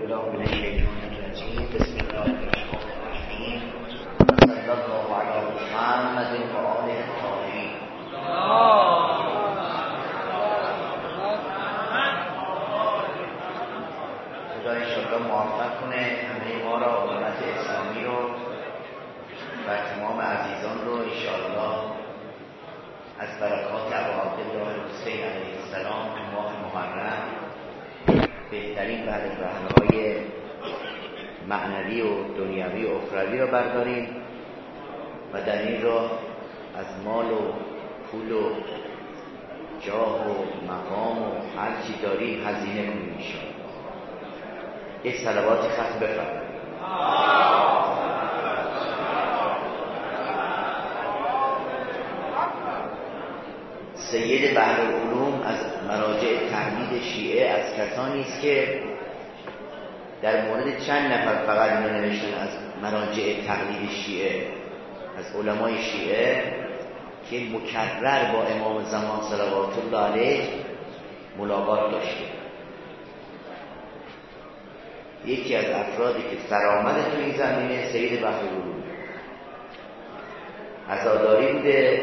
بالله من الشیطان الرجیم. بسم الله الرحمن الرحیم. صلی الله علی محمد و آله الطاهرین. خدا انشاءالله موفق کنه همه ما را، امت اسلامی رو و تمام عزیزان رو انشاءالله از برکات ابو عبدالله الحسین علیه السلام ماه محرم بهترین بهره‌های معنوی و دنیوی و اخروی را برداریم و در این راه از مال و پول و جاه و مقام و هر چی داریم هزینه کنیم انشاءالله. یک صلوات ختم بفرمایید. سید بحرالعلوم از مراجع تقلید شیعه از کسانی است که در مورد چند نفر فقط اینو نوشتن از مراجع تقلید شیعه، از علمای شیعه که مکرر با امام زمان صلوات الله علیه ملاقات داشته. یکی از افرادی که سرآمد تو این زمینه سید بحرالعلوم عزاداری بوده.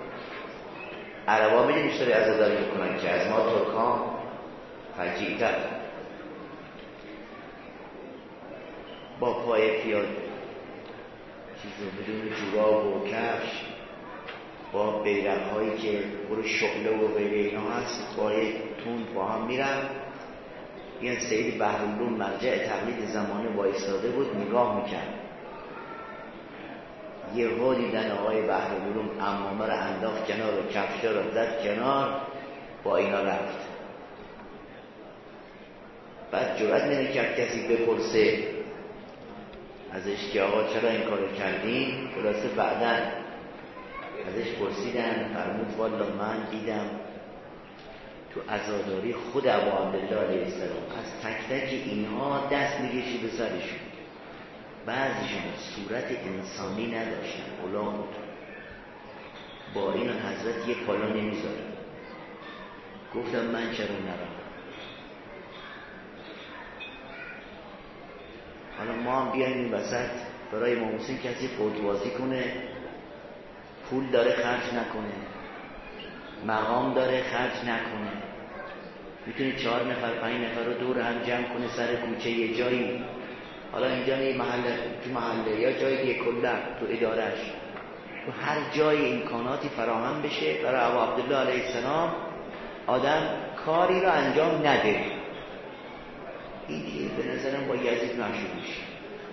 عربا میدونی چطوری عزاداری میکنن که از ما ترکان فجیع‌تر با پای پیاده چیزو بدون جوراب و کفش با بیرق‌هایی که برو شعله و غیره اینا هست با تون با هم میرن. این سید بحرالعلوم مرجع تقلید زمانه وایساده بود نگاه میکرد. یه ها دیدن آقای بحرالعلوم عمامه رو انداخت کنار و کفشه رو زد کنار، با اینا رفت. بعد جرئت نمی‌کرد کسی بپرسه ازش که آقا چرا این کارو کردین. خلاصه بعداً ازش پرسیدن، فرمود والا من دیدم تو عزاداری خود ابو عبدالله علیه السلام از تک تک اینها دست می‌کشی به سرشون. بعضیشون صورت انسانی نداشتن، غلام بود. با این حضرت یه پالا نمیذاره. گفتم من چرا نرم. حالا ما هم بیایم این وسط برای امام حسین کسی فوتبازی کنه، پول داره خرج نکنه، مقام داره خرج نکنه، میتونه 4 نفر 5 نفر رو دور هم جمع کنه سر کوچه یه جایی، حالا اینجا نه محله یا جایی دیگه، کلا تو ادارش تو هر جای امکاناتی فراهم بشه برای ابو عبدالله علیه السلام، آدم کاری رو انجام نده. این دیگه به نظرم با یزید مشهور میشه.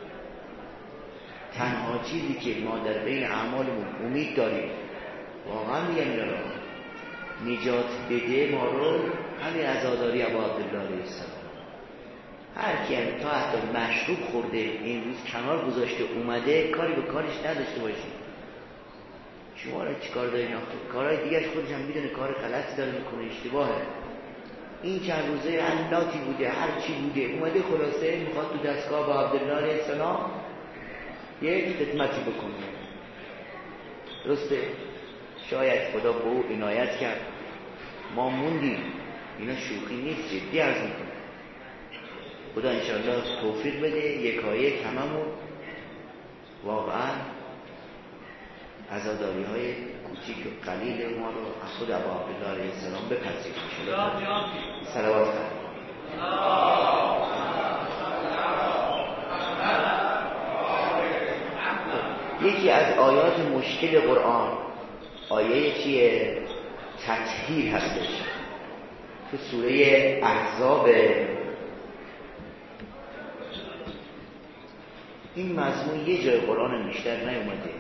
تنها چیزی که ما در بین اعمالمون امید داریم واقعا میگم نجات بده ما رو همین عزاداری ابو عبدالله علیه السلام. هر کی هم تا حتی مشروب خورده این روز کنار گذاشته اومده کاری به کارش نداشته باشید. شما را چی کار دارین آخه؟ کارهای دیگرش خودش هم میدونه کار غلطی داره میکنه، اشتباهه. این چند روزه علاتی بوده، هر چی بوده اومده خلاصه میخواد تو دستگاه با عبدالله علیه السلام یک خدمتی بکنه. درسته؟ شاید خدا به او عنایت کرد ما موندیم. اینا شوخی نیست، جدی عرض میکنه. خدا انشاءالله توفیق بده یکایک هممون واقعا عزاداری های کوچیک و قلیل ما رو از خود ابو عبدالله علیه السلام بپذیریم. صلوات کنیم. یکی از آیات مشکل قرآن آیه چیه؟ تطهیر هستش. تو سوره احزاب این مضمون یه جای قرآن بیشتر نیومده.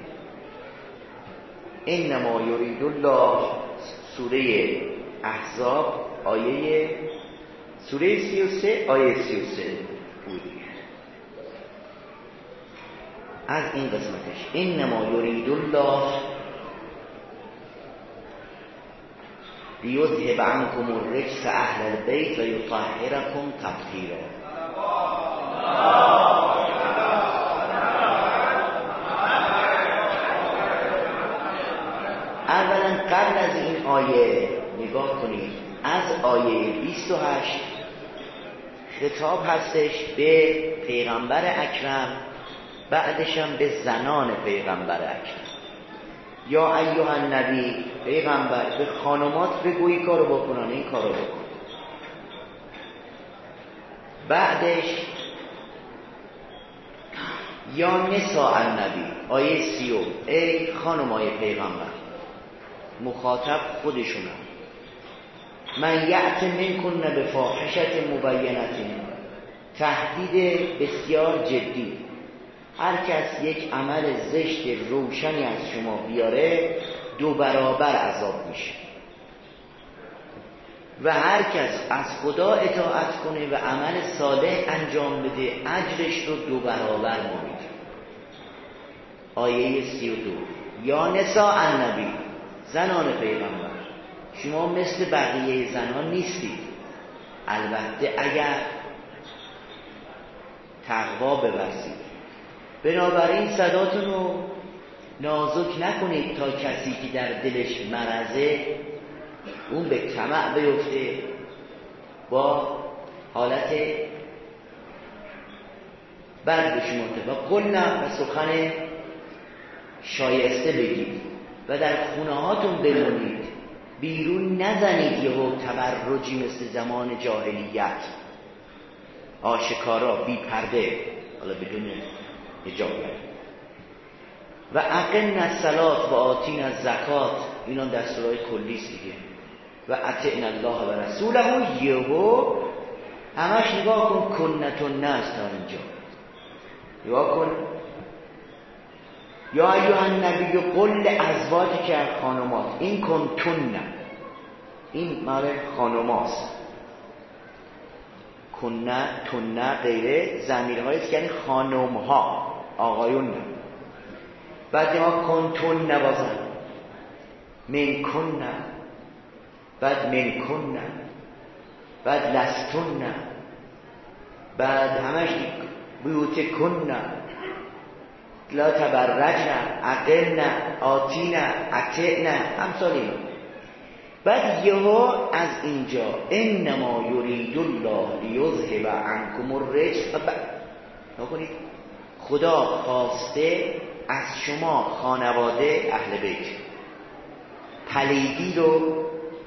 انما یرید الله، سوره احزاب آیه سوره 33 آیه 33 بود. از این قسمتش انما یرید الله لیذهب عنکم الرجس اهل البیت و یطهرکم تطهیرا. اولا قبل از این آیه نگاه کنید، از آیه 28 خطاب هستش به پیغمبر اکرم، بعدش هم به زنان پیغمبر اکرم. یا ایها النبی، پیغمبر به خانمات بگویی کارو بکنن، این کارو بکن. بعدش یا نساء النبی، آیه 30، ای خانمای پیغمبر، مخاطب خودشونم. من یأت منکن بفاحشة مبینة، تهدید بسیار جدی. هر کس یک عمل زشت روشنی از شما بیاره 2 برابر عذاب میشه. و هر کس از خدا اطاعت کنه و عمل صالح انجام بده اجرش رو 2 برابر میده. آیه 32. یا نساء النبی، زنان پیغمبر، شما مثل بقیه زنان نیستید، البته اگر تقوا بورزید. بنابراین صداتون رو نازک نکنید تا کسی که در دلش مرضه اون به طمع بیفته، با حالت بد به شما و قلنا، و سخن شایسته بگید و در خونه هاتون بمونید، بیرون نزنید یهو تبرجی مثل زمان جاهلیت، آشکارا بی پرده، حالا بدون حجاب. و اقمنا الصلاة و آتینا الزکات، اینا دستورهای کلی است دیگه. و اطعنا الله و رسوله، یهو همش نگاه کن کنتون نست تا اینجا نگاه کن. یا ایها النبی قل لازواجک، خانمات، این کنتون، این مال خانماست. کنه تونه غیره ضمیرهایی است که یعنی خانمها، آقایون نه. بعد ما کنتون نبازن، من کنه، بعد من کنه، بعد لستون، بعد همش بیوت کنه، لا تبرجن، عقلن، آتین، اطعن، همسال اینو. بعد یهو از اینجا انما یرید الله لیذهب عنکم الرجس، نکنید خدا خواسته از شما خانواده اهل بیت پلیدی رو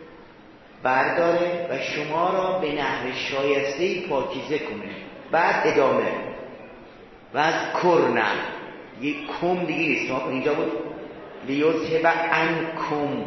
برداره و شما را به نحو شایسته‌ای پاکیزه کنه. بعد ادامه و از کرنن، یک کم دیگه نیست، اینجا بود لیذهب عنکم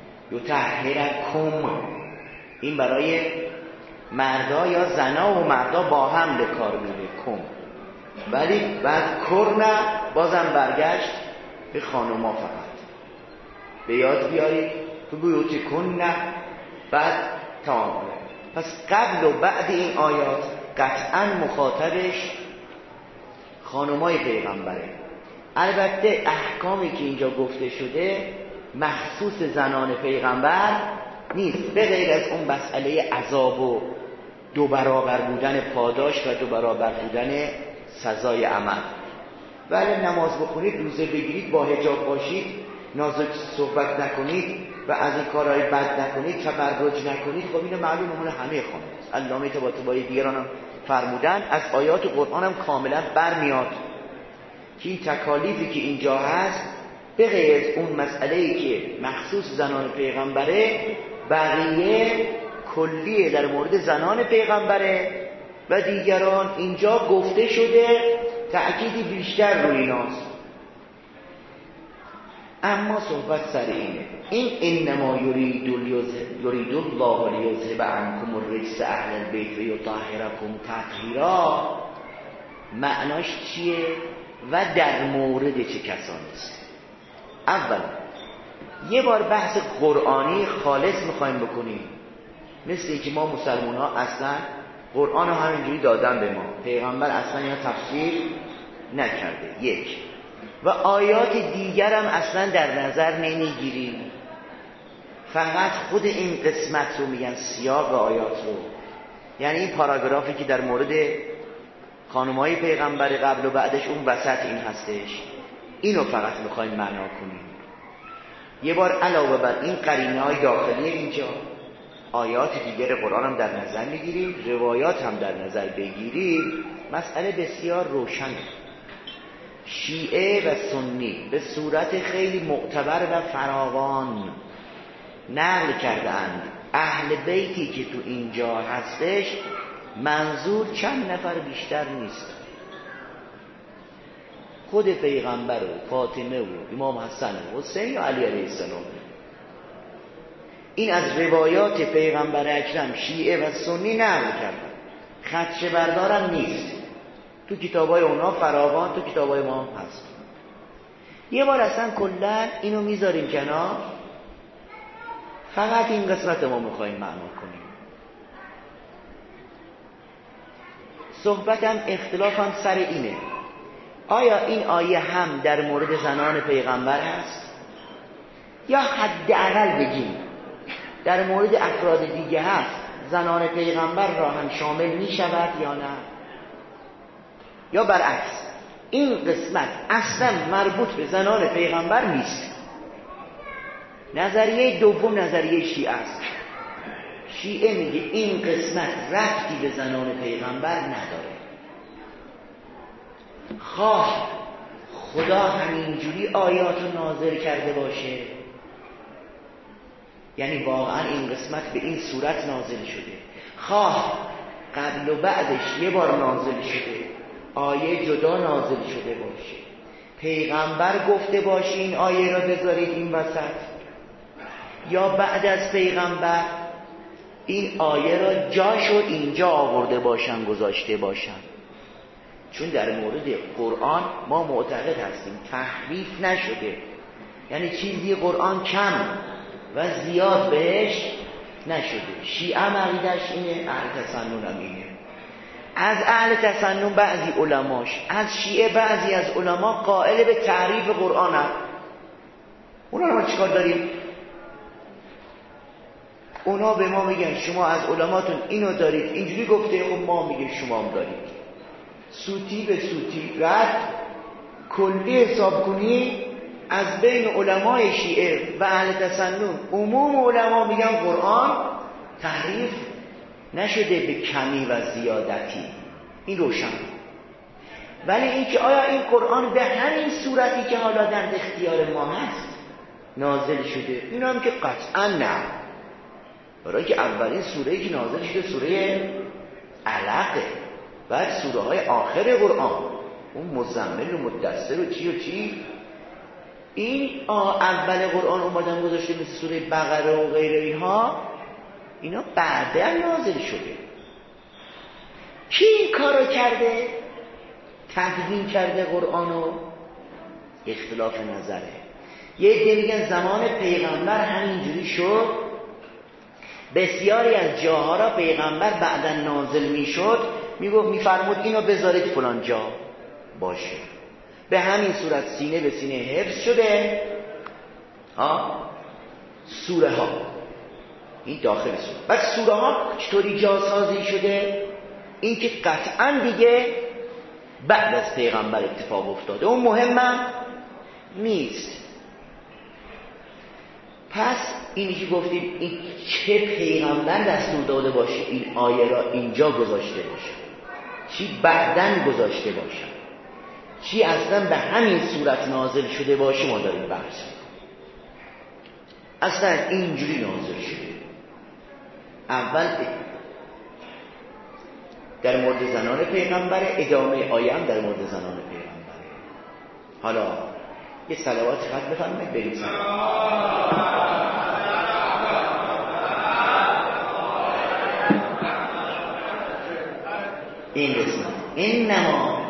یطهرکم، این برای مردا یا زنا و مردا با هم به کار میره کم. ولی بعد کرنه بازم برگشت به خانوما فقط. به یاد بیارید تو بیوتی کنه، بعد تمام کنه. پس قبل و بعد این آیات قطعا مخاطبش خانومای پیغمبره. البته احکامی که اینجا گفته شده مخصوص زنان پیغمبر نیست، به غیر از اون مسئله عذاب و 2 برابر بودن پاداش و 2 برابر بودن سزای عمل. ولی نماز بخونید، روزه بگیرید، با حجاب باشید، نازک صحبت نکنید و از این کارهای بد نکنید، تبرج نکنید، خب اینو معلومه مال همه خانم است. علامه طباطبایی دیگران هم فرمودن از آیات قرآن هم کاملا برمیاد که این تکالیفی که اینجا هست به غیر از اون مسئله‌ای که مخصوص زنان پیغمبره، بقیه کلیه در مورد زنان پیغمبره و دیگران. اینجا گفته شده تأکیدی بیشتر روی ایناست. اما صحبت سر اینه، این انما یرید الله لیذهب عنکم الرجس اهل البیت و یطهرکم تطهیرا، معناش چیه و در مورد چه کسانی است؟ اول یه بار بحث قرآنی خالص میخوایم بکنیم، مثل اینکه ما مسلمان ها اصلا قرآن رو همینجوری دادن به ما، پیغمبر اصلا یا تفسیر نکرده، یک، و آیات دیگر هم اصلا در نظر نمیگیریم، فقط خود این قسمت رو میگن، سیاق آیات رو، یعنی این پاراگرافی که در مورد خانم‌های پیغمبر قبل و بعدش اون وسط این هستش، اینو فقط میخوایم معنا کنیم. یه بار علاوه بر این قرینه‌های داخلی اینجا آیات دیگر قرآن هم در نظر میگیریم، روایات هم در نظر بگیریم، مسئله بسیار روشنه. شیعه و سنی به صورت خیلی معتبر و فراوان نقل کردند اهل بیتی که تو اینجا هستش منظور چند نفر بیشتر نیست، خود پیغمبر و فاطمه و امام حسن و حسین و علی علیه السلام. این از روایات پیغمبر اکرم شیعه و سنی نقل کردن، خدشه بردارم نیست، تو کتابای اونا فراوان، تو کتابای ما هست. یه بار اصلا کلا اینو میذاریم کنار، فقط این قسمت ما میخواییم معنا کنیم. صحبتم اختلافم سر اینه، آیا این آیه هم در مورد زنان پیغمبر هست یا حداقل بگیم در مورد افراد دیگه هست، زنان پیغمبر را هم شامل می شود یا نه، یا برعکس این قسمت اصلا مربوط به زنان پیغمبر نیست. نظریه دوم نظریه شیعه است. شیعه میگه این قسمت ربطی به زنان پیغمبر نداره، خواه خدا همینجوری آیاتو نازل کرده باشه، یعنی واقعا این قسمت به این صورت نازل شده، خواه قبل و بعدش یه بار نازل شده، آیه جدا نازل شده باشه، پیغمبر گفته باشه این آیه را بذارید این وسط، یا بعد از پیغمبر این آیه را جاشو اینجا آورده باشن گذاشته باشن. چون در مورد قرآن ما معتقد هستیم تحریف نشده، یعنی چیزی قرآن کم و زیاد بهش نشده. شیعه عقیده‌اش اینه، اهل تسنن هم اینه. از اهل تسنن بعضی علماش، از شیعه بعضی از علما قائل به تعریف قرآن هم. اونا رو ما چیکار داریم؟ اونا به ما میگن شما از علماتون اینو دارید اینجوری گفته، خب ما میگیم شما هم دارید. سوتی به سوتی رد کلی حساب کنی از بین علمای شیعه و اهل تسنن عموم علما میگن قرآن تحریف نشده به کمی و زیادتی، این روشن. ولی اینکه آیا این قرآن به همین صورتی که حالا در اختیار ما هست نازل شده، این هم که قطعا نه، برای که اولین سوره‌ای که نازل شده سوره علقه، بعد سوره های آخر قرآن اون مزمل و مدثر و چی و چی، این اول قرآن اومدن گذاشته مثل سوره بقره و غیر اینها، اینا بعداً نازل شده. کی این کارو کرده؟ تدوین کرده قرآنو؟ اختلاف نظره. یه عده میگن زمان پیغمبر همینجوری شد، بسیاری از جاها را پیغمبر بعداً نازل میشد، میفرمود اینو بذارید فلان جا باشه، به همین صورت سینه به سینه حفظ شده. سوره ها این داخل سوره، بعد سوره ها چطوری جاسازی شده؟ این که قطعا دیگه بعد از پیغمبر اتفاق افتاده، اون مهمم نیست. پس اینی که گفتیم این چه پیغمبر دستور داده باشه این آیه را اینجا گذاشته باشه، چی بعدن گذاشته باشه، چی اصلا به همین صورت نازل شده باشه، ما داریم بحث. اصلا اینجوری نازل شده. اول در مورد زنان پیغمبر، ادامه آیه هم در مورد زنان پیغمبر. حالا یه صلوات خط بفرمایید بریم سلام. این قسمت انما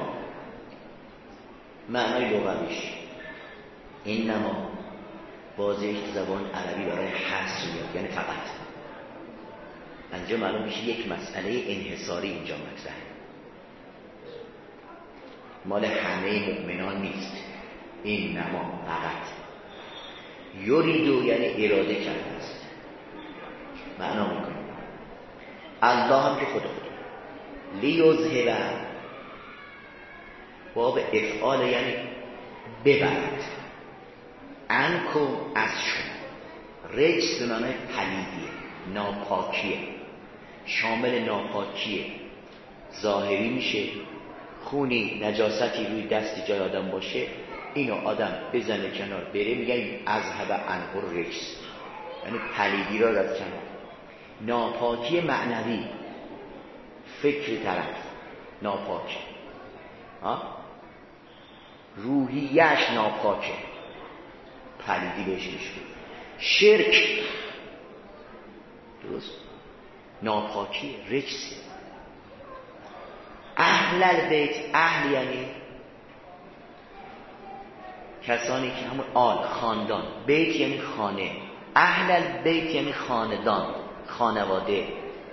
معنای لغویش انما بازش زبان عربی برای حصر میاد، یعنی فقط. انجا معلوم میشه یک مسئله انحصاری اینجا مطرحه، مال همه مؤمنان نیست. انما فقط یریدو یعنی اراده کرده است، معنا میکنه. الله هم که خدا لیظهر، باب افعال یعنی ببرد، عنکم از شما، رجس به معنی پلیدیه، ناپاکیه، شامل ناپاکیه ظاهری میشه. خونی نجاستی روی دست جای آدم باشه، اینو آدم بزنه کنار بره، میگن اذهب عنه الرجس، یعنی پلیدی را رفت کنار. ناپاکی معنوی، فکر طرف ناپاکه، روحیش ناپاکه، پلیدی بهش میشه. شرک درست ناپاکی رجسی. اهل البیت، اهل یعنی کسانی که همون آل خاندان، بیت یعنی خانه، اهل البیت یعنی خاندان، خانواده.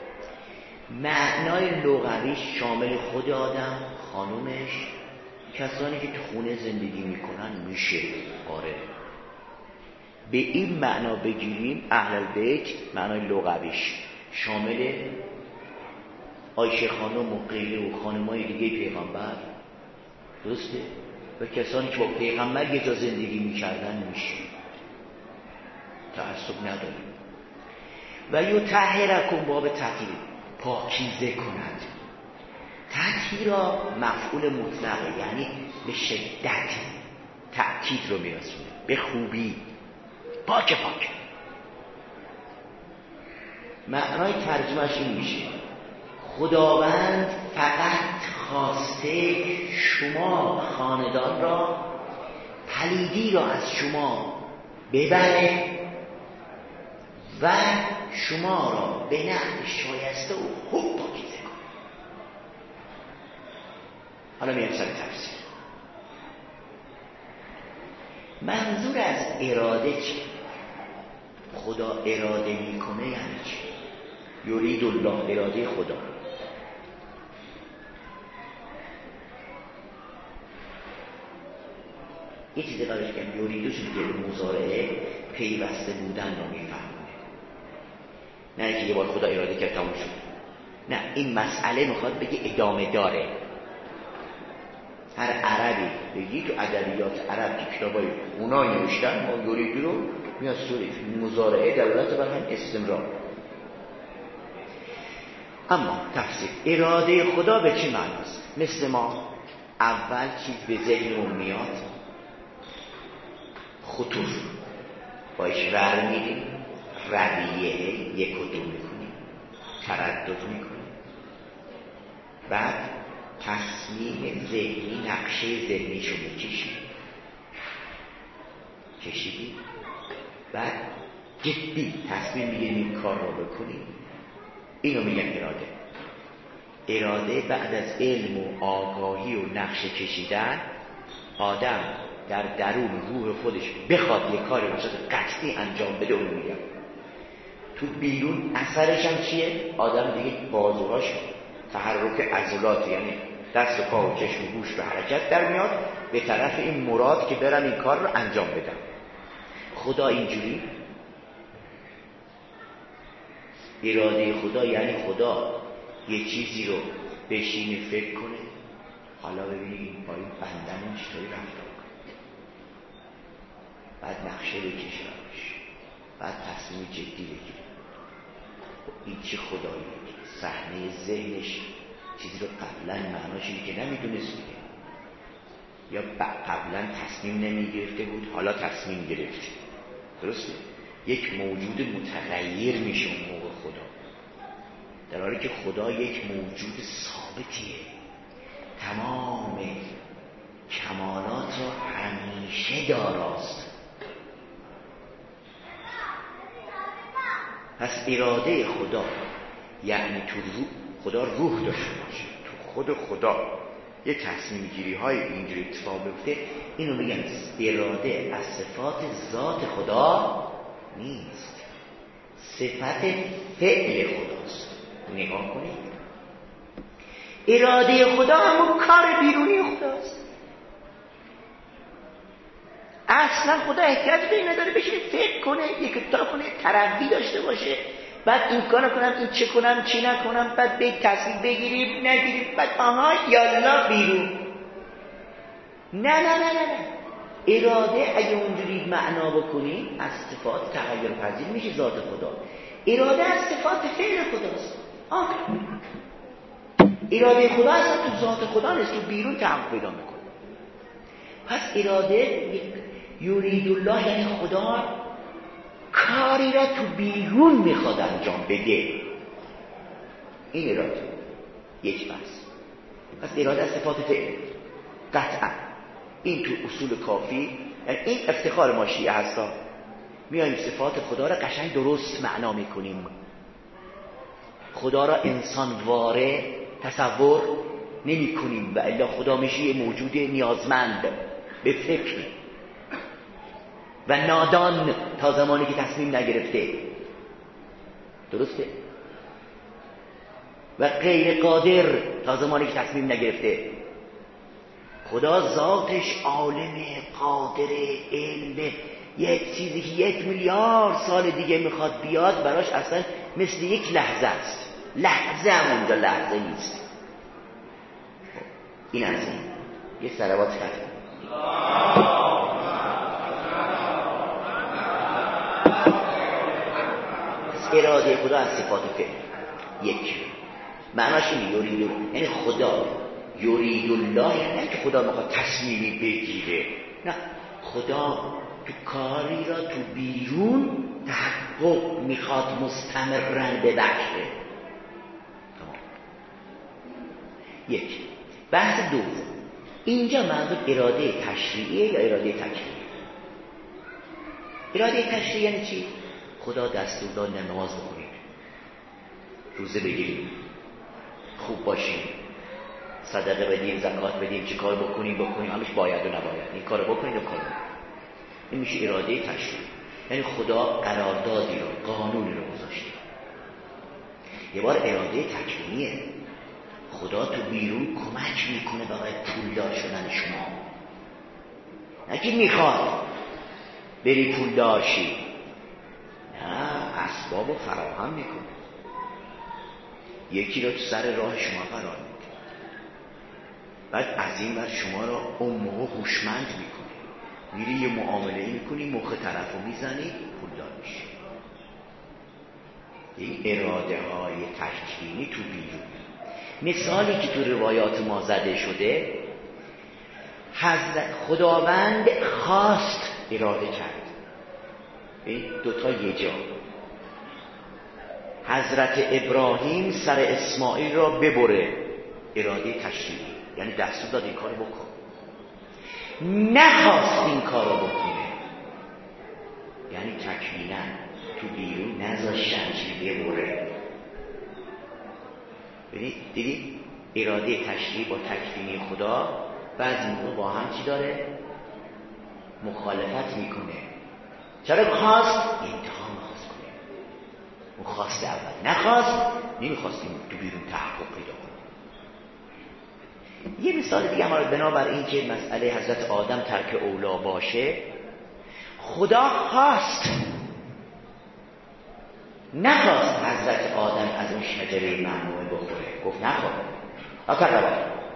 معنای لغویش شامل خود آدم، خانومش، کسانی که تو خونه زندگی میکنن میشه. آره به این معنا بگیریم اهل البیت، معنای لغویش شامل عایشه خانم و غیره و خانمای دیگه پیغمبر، درسته؟ و کسانی که با پیغمبر یه جا زندگی میکردن میشه، تعصب نداریم. و یطهرکم، باب تطهیر، پاکیزه کند. تطهیرا مفعول مطلقه، یعنی به شدت تأکید رو میرسونه، به خوبی، پاک پاک. معنای ترجمهش این میشه خداوند فقط خواسته شما خاندان را، پلیدی را از شما ببره و شما را به نحو شایسته و خوب پاکیزه کنه. حالا میام سر تفسیر. منظور از اراده چی؟ خدا اراده میکنه یعنی چی؟ یرید الله، اراده خدا. یه چیزی قرارش کنم، یریدو شده که مضارعه پیوسته بودن رو میفهمونه، نه اینکه یه بار خدا اراده کرد تموم شد. نه، این مسئله میخواد بگه ادامه داره. هر عربی بگی تو ادبیات عرب که کتابای اونا نوشتن، ما یریدو رو میاد سوری مضارعه دلالت بر هم استمرار. اما تفسیر اراده خدا به چه معناست؟ مثل ما اول چیز به ذهنمون میاد، خطور باش ور میدیم، رویه یک و دو میکنیم، تردد میکنیم، بعد تصمیم ذهنی، نقشه ذهنیشو کشیدیم، بعد جدی تصمیم میگیریم این کار رو بکنیم. اینو میگن اراده. اراده بعد از علم و آگاهی و نقشه کشیدن، آدم در درون روح خودش بخواد یک کاری به صورت قطعی انجام بده، اون میگن. تو بیرون اثرش هم چیه؟ آدم دیگه بازوهاش تحرک عضلات، یعنی دست و پا و چشم و گوش به حرکت در میاد به طرف این مراد که برم این کار رو انجام بدم. خدا اینجوری اراده خدا یعنی خدا یه چیزی رو بشینه فکر کنه، حالا ببینیم با این بندن چطوری رفتار کنه، بعد نقشه بکشه روش، بعد تصمیم جدی بگیره. این چه خداییه؟ صحنه ذهنش چیزی رو قبلا معناش اینه که نمیدونست میگه، یا قبلا تصمیم نمیگرفته بود حالا تصمیم گرفته. درسته؟ یک موجود متغیر میشه اون موقع خدا، در حالی که خدا یک موجود ثابتیه، تمام کمالات رو همیشه داراست. پس اراده خدا یعنی تو روح خدا روح داشته باشه، تو خود خدا یه تصمیم گیری های اینجوری اتفاق بیفته. اینو میگن اراده از صفات ذات خدا نیست، صفت فعل خداست. نگاه کنید، اراده خدا همون کار بیرونی خداست. اصلا خدا احتیاج به این نداره بشینه فکر کنه، یک کتاب کنه، ترقی داشته باشه، بعد این کار کنم، این چه کنم، چی نکنم، بعد به تصمیم بگیریم نگیریم، بعد آها یالا بیرون. نه نه نه نه نه، اراده اگه اونجوری معنا بکنیم از صفات تغییر پذیر میشه ذات خدا. اراده از صفات فعل خداست. اراده خدا اصلا تو ذات خدا نیست، تو بیرون تحقق پیدا میکنه. پس اراده یرید الله یعنی خدا کاری را تو بیرون میخواد انجام بده. این اراده یک پس اراده از صفات فعل قطعا. این تو اصول کافی، یعنی این افتخار ما شیعه هستا، میایم صفات خدا را قشنگ درست معنا میکنیم. خدا را انسان واره تصور نمی کنیم و الا خدا میشه یه موجود نیازمند به فکر و نادان تا زمانی که تصمیم نگرفته. درسته؟ و غیر قادر تا زمانی که تصمیم نگرفته. خدا ذاتش عالم قادر علم، یک چیزی که 1 میلیارد سال دیگه میخواد بیاد براش اصلا مثل یک لحظه است. لحظه هم اونجا لحظه نیست. این از این یه صلوات خطر. اراده خدا از صفات فعل یک معناش اینه یرید، یعنی خدا یرید الله، یعنی که خدا میخواد تصمیمی بگیره، نه، خدا تو کاری را تو بیرون تحقق میخواد مستمرن ببخشه. یک. بحث دوم، اینجا منظور اراده تشریعیه یا اراده تکلیفیه؟ اراده تشریعی یعنی چی؟ خدا دستور داد نماز بخونید، روزه بگیریم، خوب باشیم، صدقه بدیم، زکات بدیم، چی کار بکنیم، همش باید و نباید، این کار بکنید و کار بکنید. این میشه اراده تشریعی. یعنی خدا قراردادی رو، قانونی رو گذاشته. یه بار اراده تکوینیه، خدا تو بیرون کمک میکنه برای پولدار شدن شما. نه که میخواد بری پولدار شی، نه، اسبابو فراهم میکنه. یکی رو تو سر راه شما قرار میده، بعد از این ور شما رو امه هوشمند میکنه. میری یه معامله میکنی، مخ طرف رو میزنی، پولدار میشی. این اراده های تکوینی تو بیرون. مثالی که تو روایات ما زده شده، حضرت خداوند خواست اراده کرد. این دوتا یه جا. حضرت ابراهیم سر اسماعیل را ببره، اراده تشریعی، یعنی دستور داد این کارو بکن. نخواست این کارو بکنه، یعنی تکوینا تو بیرون نذاشتن چی ببره. دیدی اراده تشریعی با تکوینی خدا بعضی موقع با هم چی داره؟ مخالفت میکنه. چرا خواست؟ انتها میخواست کنه. اون خواست اول، نخواست، نمیخواستیم تو بیرون تحقق پیدا کنه. یه مثال دیگه ما بنابر این که مسئله حضرت آدم ترک اولا باشه، خدا خواست، نخواست حضرت آدم از اون شجره ممنوعه بخوره. گفت نخواه، اکربا،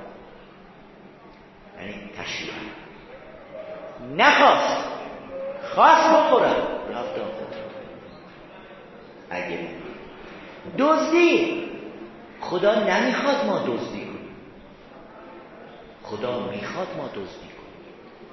یعنی تشریعا. نخواست، خواست بخورم، رفت آخر. اگه دزدی، خدا نمیخواد ما دزدی کنیم، خدا میخواد ما دزدی کنیم.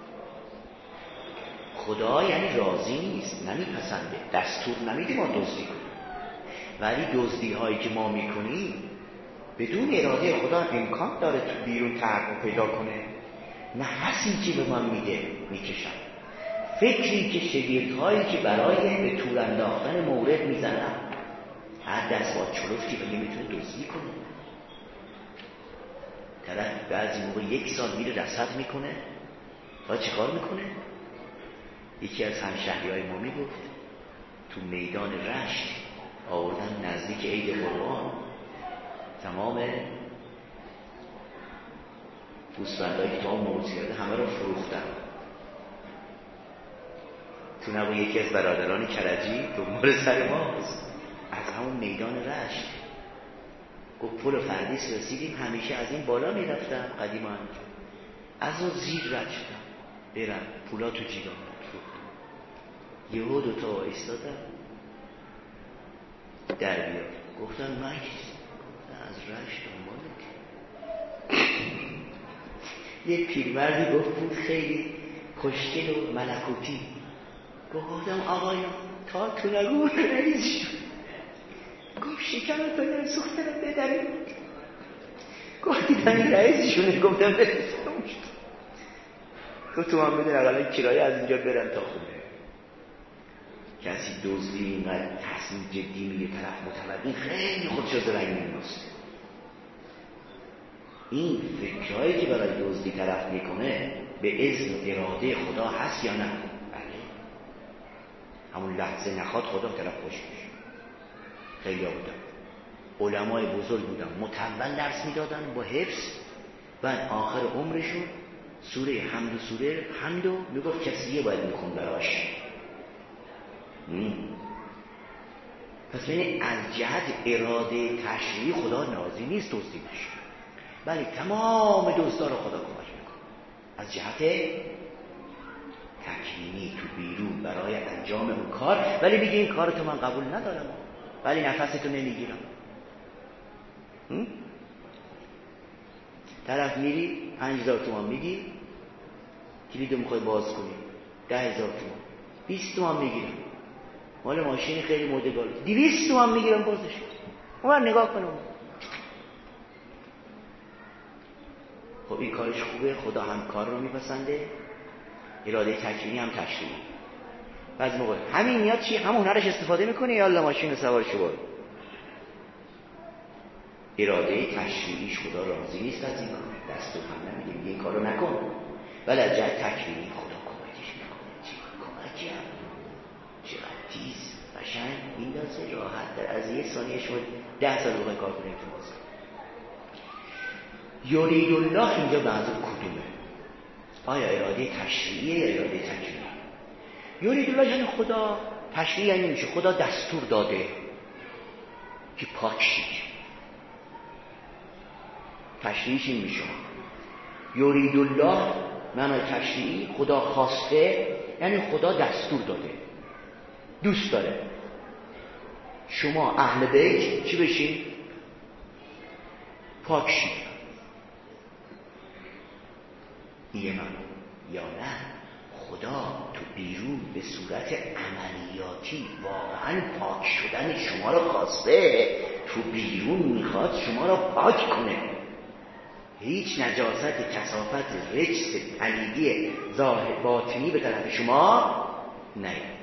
خدا یعنی راضی نیست، نمیپسنده، دستور نمیده ما دزدی کنیم. ولی دزدی هایی که ما میکنیم بدون اراده خدا امکان داره تو بیرون تحقق پیدا کنه. نفسی که به من میده میکشم، فکری که شگفت هایی که برای به طور انداختن مورد میزنم، هر دست با چلفتی به نمیتونه دزدی کنه. طرف بعضی موقع 1 سال میره رصد میکنه، و چه کار میکنه؟ یکی از همشهری های ما میگفت تو میدان رشت آوردن نزدیک عید قربان تمام گوسفندایی که تا موت کرده همه رو فروختن. تو نبود یکی از برادران کرجی دنبال سر ماست، از همون میدان رشت گفت پل فردیس رسیدیم، همیشه از این بالا میرفتم قدیما، از اون زیر رد شدم، برم پولا تو جیبم یهو دوتا ایستادم در بیار گفتن من از رشت دنبالت یه پیرمردی گفت بود خیلی خوشگل و ملکوتی گفتم آقایان تا تو نگو رئیس شد گفت شکمت رو سوختنم بدریم گفت دیدم این رئیسشونه گفتم برسیم شد گفت تو هم بدون اقلا کرایه از اینجا برم تا خونه کسی دزدی اینقدر تصمیم جدی میگه طرف متولد این خیلی خودش از رنگ می‌نوسته این فکرهایی که برای دزدی طرف میکنه به اذن و اراده خدا هست یا نه؟ بله همون لحظه نخواد خدا طرف خوش میشه خیلی ها بودن علمای بزرگ بودن متول درس میدادن با حفظ و آخر عمرشون سوره حمد و سوره حمدو میگفت کسیه باید میخون براش پس ببینید از جهت اراده تشریعی خدا ناراضی نیست دزدی بشه ولی تمام دزدا رو خدا کمک میکنه از جهت تکوینی تو بیرون برای انجام اون کار ولی میگه این کارتو من قبول ندارم ولی نفستو نمیگیرم طرف میری 5000 تومان میدی کلیدو میخوای باز کنی 10000 تومان 20 تومان میگیرم مال ماشین خیلی مدل 200 تومان میگیرم بازش اون نگاه کنم خب این کارش خوبه خدا هم کار رو میپسنده اراده تکوینی هم تشریعی بعضی موقع همین میاد چی همون هنرش استفاده میکنه یا الله ماشین سوار شو اراده تشریعیش خدا راضی نیست از این کار دستور هم نمیده این کارو نکن ولی از جهت تکوینی خدا کمکش میکنه چقدر کمکی هم چقدر تیز قشنگ میندازه راحت در از یه ثانیه شما 10 سال بخواید کار کنید تو بازار یرید الله اینجا منظور کدومه آیا اراده تشریعیه یا اراده تکوینی یرید الله یعنی خدا تشریعی یعنی نمیشه خدا دستور داده که پاک شید تشریعیش این میشه یرید الله معنی تشریعی خدا خواسته یعنی خدا دستور داده دوست داره شما اهل بیت چی بشین؟ پاک شید یه من یا نه خدا تو بیرون به صورت عملیاتی واقعا پاک شدن شما رو خواسته تو بیرون میخواد شما رو پاک کنه هیچ نجاست کثافت رجس پلیدی ظاهر باطنی به طرف شما نیاد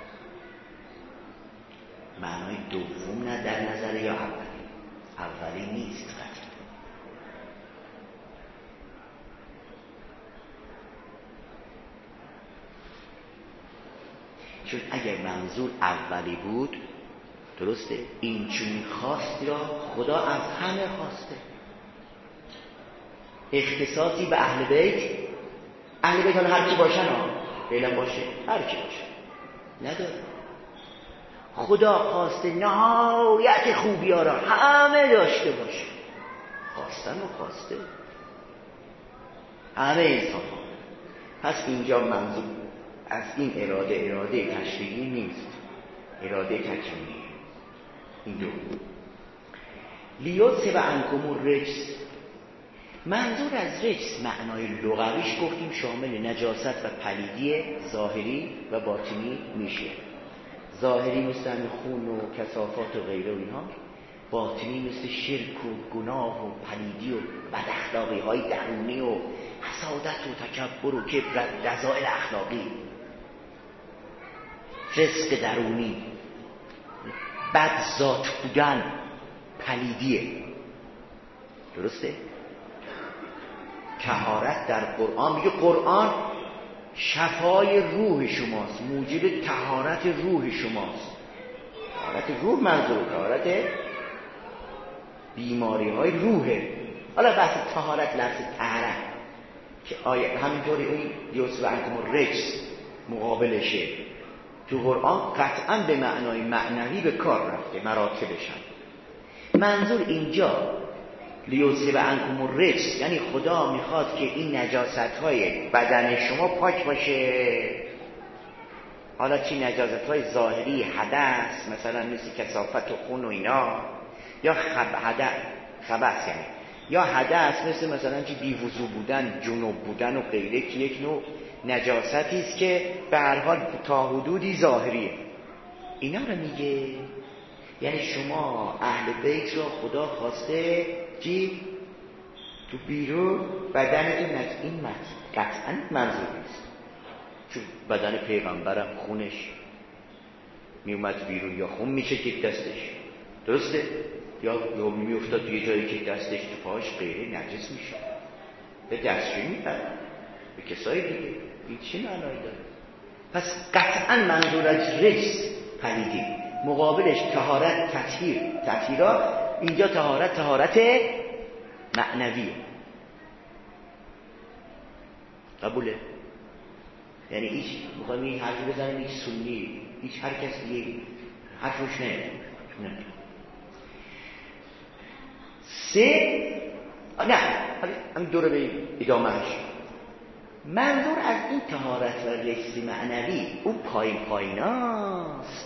معنای دوم نه در نظر یا اولی نیست چون اگر منظور اولی بود درسته این چون خواستی را خدا از همه خواسته اختصاصی به اهل بیت حالا هر کی باشن فعلا باشه هر کی باشه نداره خدا خواسته نهایت خوبی‌ها را همه داشته باشه خواستن و خواسته همه انسان پس اینجا منظور از این اراده تشریعی نیست اراده تکوینی این دو لیوتسه و عنکم الرجس منظور از رجس معنای لغویش گفتیم شامل نجاست و پلیدی ظاهری و باطنی میشه ظاهری مثل خون و کثافات و غیره و اینها باطنی مثل شرک و گناه و پلیدی و بداخلاقی های درونی و حسادت و تکبر و کبر رذائل اخلاقی فسق درونی بد ذات بودن پلیدیه درسته؟ طهارت در قرآن میگه قرآن شفای روح شماست موجب طهارت روح شماست طهارت روح منظور طهارت بیماری های روحه حالا بحث طهارت لفظ طهارت که آیه همینطوری اون یوسف عنکم الرجس مقابلشه تو قرآن قطعا به معنای معنوی به کار رفته مراتبشن منظور اینجا لیوسه و انکم الرجس، یعنی خدا میخواد که این نجاست‌های بدن شما پاک باشه. حالا چی نجاست‌های ظاهری، حدث مثلا مثل کثافت و خون و اینا، یا خبث یعنی یا حدث مثلا چی بی‌وضو بودن، جنوب بودن و غیره، که یک نوع نجاستی است که به هر حال تا حدودی ظاهریه. اینا رو میگه. یعنی شما اهل بیت رو خدا خواسته چی؟ تو بیرون بدن این قطعا منظور نیست، چون بدن پیغمبرم خونش میومد بیرون یا خون میچکید دستش، درسته؟ یا میافتاد توی جایی که دستش تو پاش غیره نجس میشه، به دستشویی میبرن، به کسای دیگه. این چی معنایی داره؟ پس قطعا منظور از رجس پلیدی، مقابلش طهارت تطهیرات. اینجا طهارت معنویه. قبوله؟ یعنی هیچ میخوایم این حرفی بزنیم، هیچ سنی، هیچ هر کس دیگه حرفش نه. نه همین دوره به ادامهش. منظور از این طهارت و رجس معنوی اون پاییناست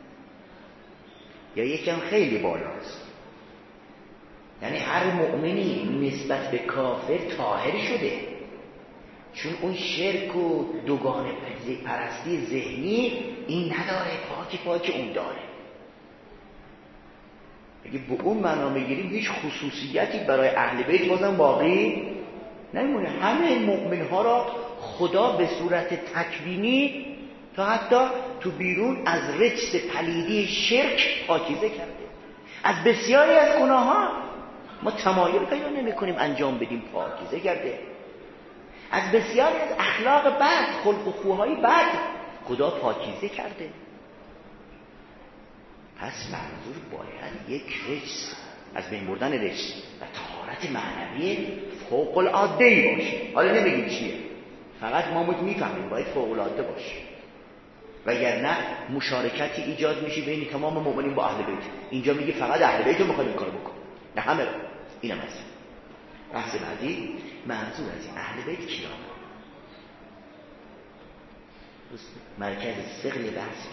یا یکم خیلی بالاست؟ یعنی هر مؤمنی نسبت به کافر طاهر شده، چون اون شرک و دوگانه پرستی ذهنی این نداره، پاک اون داره. اگه به اون معنا بگیریم هیچ خصوصیتی برای اهل بیت بازم باقی نمیمونه. همه مؤمن ها را خدا به صورت تکوینی تا حتی تو بیرون از رجس پلیدی شرک پاکیزه کرده. از بسیاری از گناه ها ما تمایل پیدا نمی کنیم انجام بدیم، پاکیزه کرده. از بسیاری از اخلاق بد، خلق و خوهای بد خدا پاکیزه کرده. پس منظور باید یک رجس، از بین بردن رجس و طهارت معنوی فوق العاده باشه. حالا نمیگیم چیه، فقط ما میفهمیم باید فوق العاده باشه، وگرنه مشارکتی ایجاد میشه بین تمام مؤمنین با اهل بیت. اینجا میگه فقط اهل بیت رو میخواد این کارو بکن، نه همه رو. اینم هست. بحث بعدی منظور از این اهل بیت کیا؟ مرکز ثقل بحث.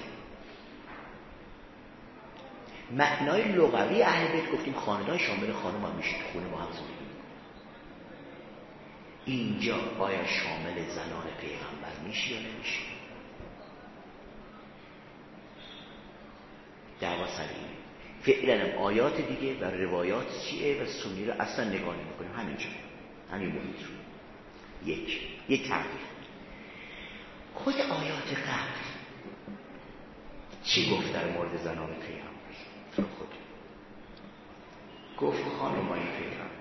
معنای لغوی اهل بیت گفتیم خاندان شامل خانم هم میشه، خونه با هم زندگی. اینجا آیا شامل زنان پیغمبر میشه یا نمیشه؟ دعوا سر اینه. فعلا هم آیات دیگه و روایات چیه و سنی رو اصلا نگاه نمی‌کنیم. همینجا همین محیط رو یک تغییر. خود آیات قبل چی گفت در مورد زنان پیغمبر؟ خود گفت خانمای پیغمبر.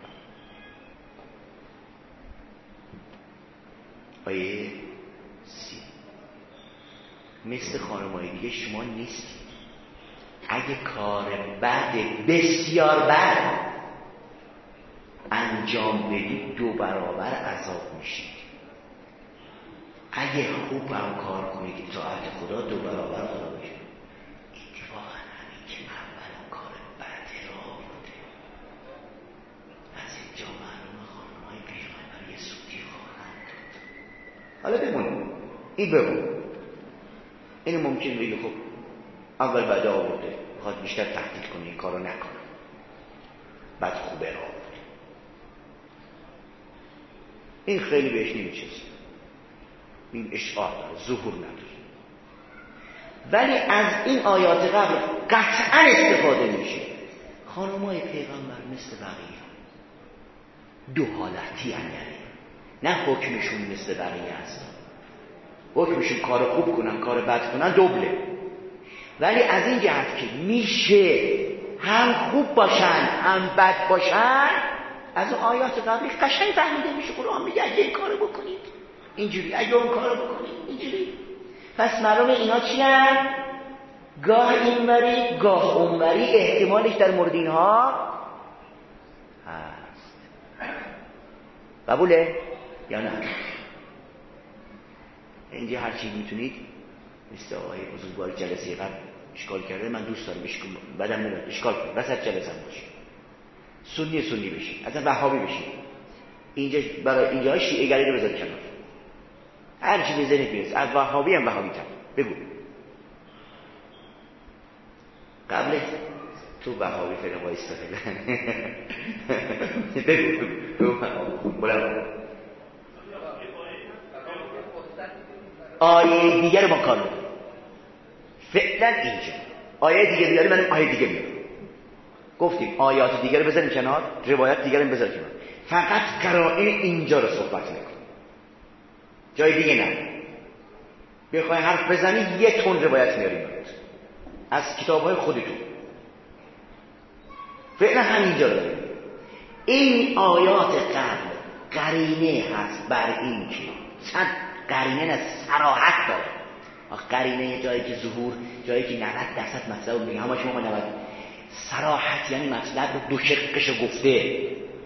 آیه 30 مثل خانمای دیگه شما نیستید. اگه کار بد، بسیار بد انجام بدید 2 برابر عذاب میشید. اگه خوب هم کار کنید اطاعت خدا 2 برابر خدا میشید. اتفاقا همین که اول کار بد را بوده، از اینجا معلوم خانم‌های پیغمبر یه سودی خواهند داد. حالا بمونیم این بمون. اینو ممکن بگی خب اول بده آورده، میخواد بیشتر تهدید کنه این کارو نکنه، بعد خوبه را آورده. این خیلی بهش نمیچسه، این اشعار داره، ظهور نداره. ولی از این آیات قبل قطعا استفاده میشه. خانمای پیغمبر مثل بقیه 2 حالتی هم، یعنی نه حکمشون مثل بقیه هست، حکمشون کار خوب کنن کار بد کنن دوبله، ولی از این جهت که میشه هم خوب باشن هم بد باشن، از اون آیات قبلی قشنگ فهمیده میشه. قرآن میگه اگه این کارو بکنید اینجوری، اگه اون کارو بکنید اینجوری. پس معلومه اینا چی هست؟ گاه اینوری گاه اونوری احتمالش در مورد اینها هست. قبوله یا نه؟ اینجا هر چی میتونید مثل آقای بزرگوار جلسه قبل اشکال کرده، من دوست دارم بعدم نمیاد اشکال کنم وسط جلسه باشه، سنی بشین، اصلا وهابی بشین. اینجا برای اینجا شیعه گری رو بذار کنار، هر چی بزنید میرسه. از وهابی هم وهابی تر. بگو قبل تو وهابی فعلا وایستا فعلا. بگو بلند. آیه دیگر ما کار میکنیم فعلا اینجا. آیه دیگه بیاری من آیه دیگه میارم. گفتیم آیات دیگر رو بذاریم کنار، روایت دیگر رو بذاریم کنار، فقط قرائن اینجا رو صحبت میکنیم، جای دیگه نه. بخوای حرف بزنی یک تون روایت میاریم از کتاب‌های خودتون. فعلا همینجا رو داریم. این آیات قبل قرینه هست بر این که صد قرینه نه صراحت داره. قرینه جایی که ظهور، جایی که 90% مطلب میگه، همه شما 90. صراحت یعنی مطلب رو دو شقش گفته،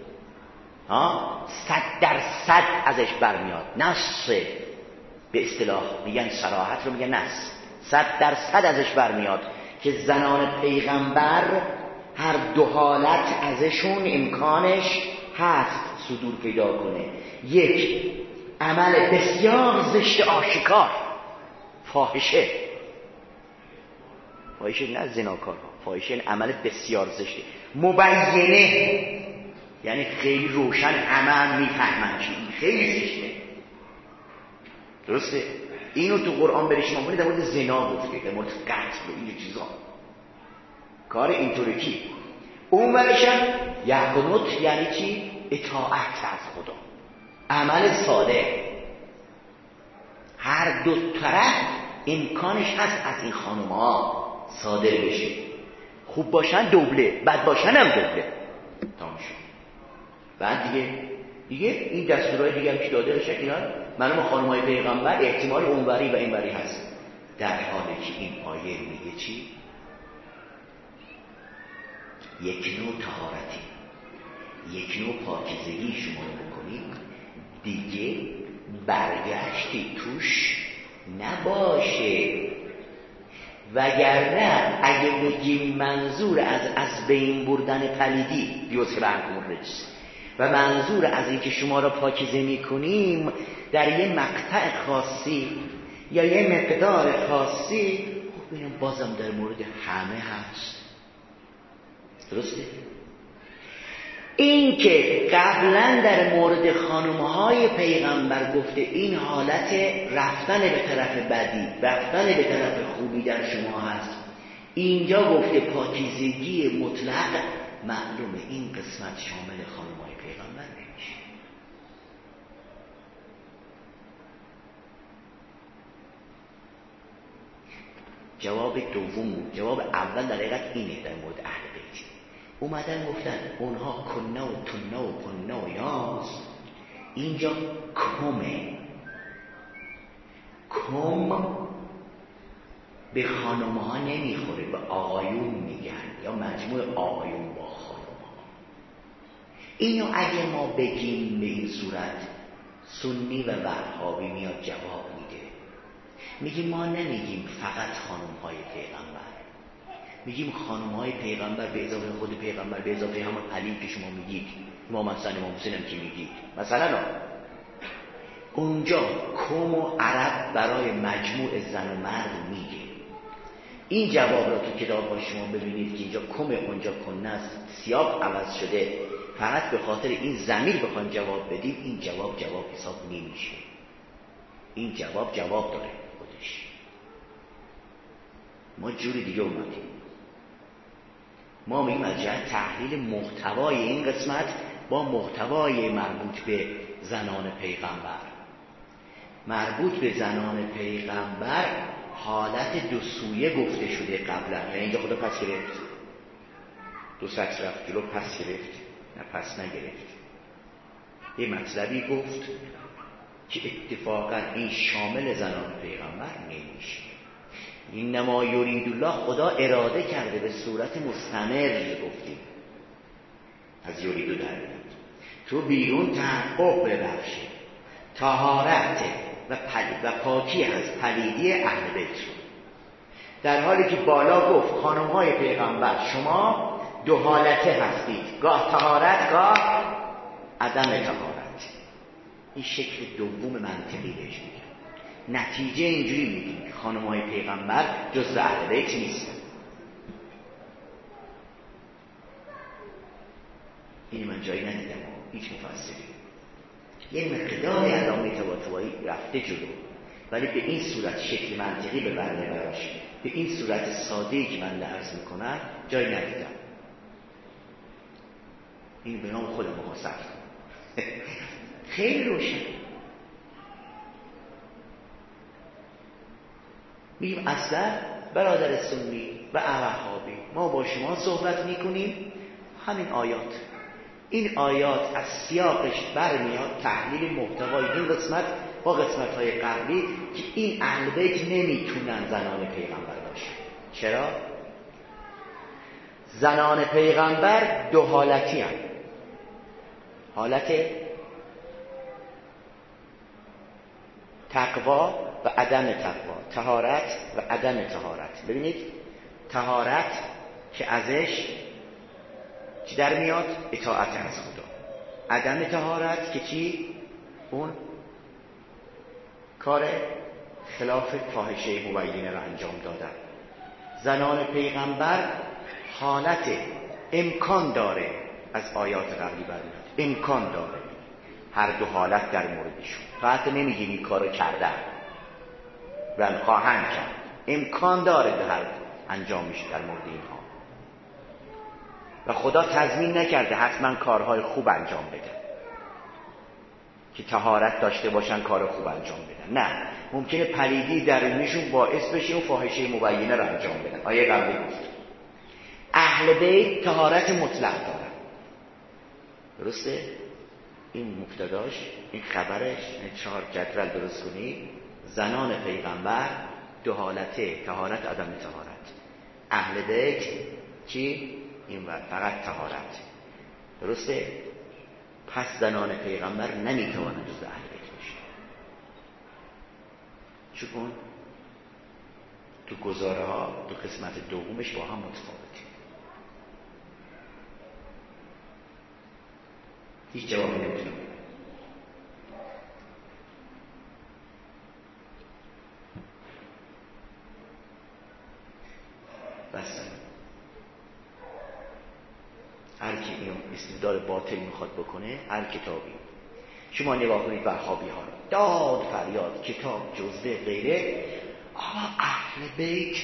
100% ازش برمیاد. نص به اصطلاح میگن صراحت رو میگن نص، 100% ازش برمیاد که زنان پیغمبر هر دو حالت ازشون امکانش هست صدور پیدا کنه. یک، عمل بسیار زشت آشکار، فاحشه نه زناکار، فاحشه عمل بسیار زشته. مبینه یعنی خیلی روشن همه میفهمن چی این خیلی زشته. درسته؟ اینو تو قرآن برش مامونی در مورد زنا گفته، در مورد قتل و این چیزا. کار اینطوری کی؟ اون ورشم یقنط یعنی چی؟ اطاعت از خدا، عمل صالح. هر دو طرف امکانش هست از این خانم ها صادر بشه. خوب باشن دوبله، بد باشن هم دوبله. تمام شد. بعد دیگه این دستورهای دیگه هم که داده شکلان معلوم خانم‌های پیغمبر احتمال اونوری و اینوری هست، در حالی که این آیه میگه چی؟ یک نوع طهارتی، یک نوع پاکیزگی شما رو بکنید، دیگه برگشتی توش نباشه. وگرنه اگه بگیم منظور از بین بردن پلیدی یوسف عنکم رجس و منظور از این که شما را پاکیزه میکنیم در یه مقطع خاصی یا یه مقدار خاصی، خب اینم بازم در مورد همه هست. درسته؟ این که قبلا در مورد خانمهای پیغمبر گفته این حالت رفتن به طرف بدی، رفتن به طرف خوبی در شما هست، اینجا گفته پاکیزگی مطلق، معلومه این قسمت شامل خانمهای پیغمبر نمیشه. جواب دوم، جواب اول در حقیقت اینه در مورد اهل بیت. اومدن گفتن اونها کنا و تنا و کنا و یاز، اینجا کمه. کم به خانم ها نمیخوره، به آقایون میگن، یا مجموع آقایون با خانم ها. اینو اگه ما بگیم به این صورت، سنی و وهابی میاد جواب میده، میگیم ما نمیگیم فقط خانم های پیغمبر، میگیم خانم های پیغمبر به اضافه خود پیغمبر، به اضافه همون علی که شما میگید، امام حسن امام حسین هم که میگید مثلا، اونجا کم و عرب برای مجموع زن و مرد میگه. این جواب را تو کتاب ها شما ببینید که اینجا کم، اونجا کنه است، سیاق عوض شده، فقط به خاطر این ضمیر بخوایم جواب بدیم، این جواب حساب نمیشه. این جواب داره خودش. ما جوری دیگه اومدیم، ما میگیم از جهت تحلیل محتوای این قسمت با محتوای مربوط به زنان پیغمبر. مربوط به زنان پیغمبر حالت دو سویه گفته شده قبلا، یعنی اینجا خدا پس گرفت، دو سطح رفت جلو، پس گرفت، نه پس نگرفت. یه مطلبی گفت که اتفاقا این شامل زنان پیغمبر نمیشه. این نما یرید الله، خدا اراده کرده به صورت مستمر، گفتیم از یریدو در میاد تو بیرون تحقق ببخشه طهارت و پاکی از پلیدی اهل بیت رو، در حالی که بالا گفت خانم‌های پیغمبر شما دو حالته هستید، گاه طهارت گاه عدم طهارت. این شکل دوم منطقی بهش میگن. نتیجه اینجوری میگیم که خانم‌های پیغمبر جزو اهل بیت نیستن. این من جایی ندیدم هیچ مفسری یه مقدار علامه طباطبایی رفته جلو، ولی به این صورت شکل منطقی به بنده براش، به این صورت ساده‌ای که من عرض میکنم جایی ندیدم. این به نام خودم محاسب خیلی روشن. میگیم اصلا برادر سنی و وهابی ما با شما صحبت میکنیم همین آیات، این آیات از سیاقش برمیاد تحلیل محتوای این قسمت با قسمت‌های قبلی که این اهل بیت نمیتونن زنان پیغمبر باشه. چرا؟ زنان پیغمبر دو حالتی هستند. حالت تقوا و عدم تقوا، طهارت و عدم طهارت. ببینید طهارت که ازش چی در میاد؟ اطاعت از خدا. عدم طهارت که چی؟ اون کار خلاف فاحشه مبینه را انجام دادن. زنان پیغمبر حالت امکان داره از آیات قبلی برمیاد، امکان داره هر دو حالت در موردشون. فقط نمیگیم این کارو کردن و خواهند کرد، امکان داره به هر انجام میشه در مورد اینها و خدا تضمین نکرده حتما کارهای خوب انجام بدن که طهارت داشته باشن کار خوب انجام بدن. نه، ممکنه پلیدی درونیشون باعث بشه اون فاحشه مبینه رو انجام بدن. آیه قبلی گفت اهل بیت طهارت مطلق دارن. درسته؟ این مبتداش، این خبرش، این 4 جدول درست کنید. زنان پیغمبر دو حالته، طهارت عدم طهارت. اهل بیت چی؟ این وقت فقط طهارت. درسته؟ پس زنان پیغمبر نمیتوانند جز اهل بیت باشند. چون تو گزاره ها تو قسمت دومش با هم متفاوته. هیچ جوابی نمیتونم. بس هر کی اینو استدلال باطل میخواد بکنه، هر کتابی شما نگاه کنید وهابی ها رو، داد فریاد کتاب جزوه غیره، آقا اهل بیت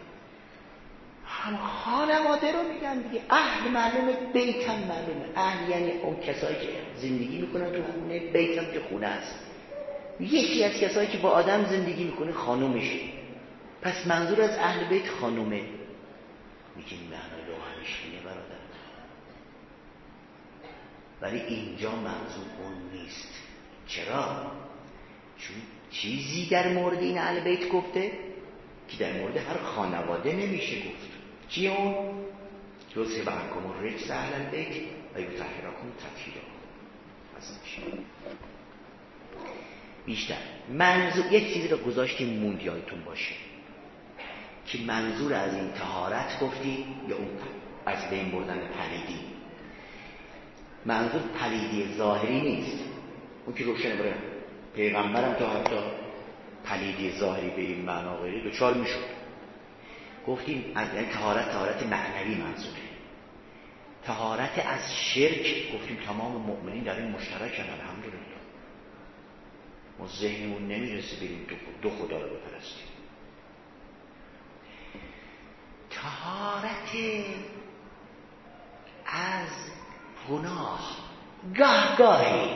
هم خانواده رو میگن دیگه. اهل معلومه، بیت هم معلومه. اهل یعنی اون کسایی که زندگی میکنن تو خونه، بیت هم که خونه است. یکی از کسایی که با آدم زندگی میکنه خانومشه. پس منظور از اهل بیت خانومه. میگه معنی لغویش اینه برادر، ولی اینجا منظور اون نیست. چرا؟ چون چیزی در مورد این اهل بیت گفته که در مورد هر خانواده نمیشه گفت. چی اون؟ جزء بحکم و رجز اهل بیت و یطهرکم تطهیرا. بیشتر منظور یک چیزی رو گذاشتیم موند یادتون باشه که منظور از این طهارت گفتی یا اون از بین بردن پلیدی. منظور پلیدی ظاهری نیست، اون که روشنه. برای پیغمبرم تا حتی پلیدی ظاهری به این معنا غیری دوچار میشد. گفتیم از این طهارت معنوی منظوره. طهارت از شرک گفتیم تمام مؤمنین در این مشترکن. الحمدلله ما ذهنمون نمیرسه بریم دو خدا رو بپرستیم. طهارت از گناه گاهی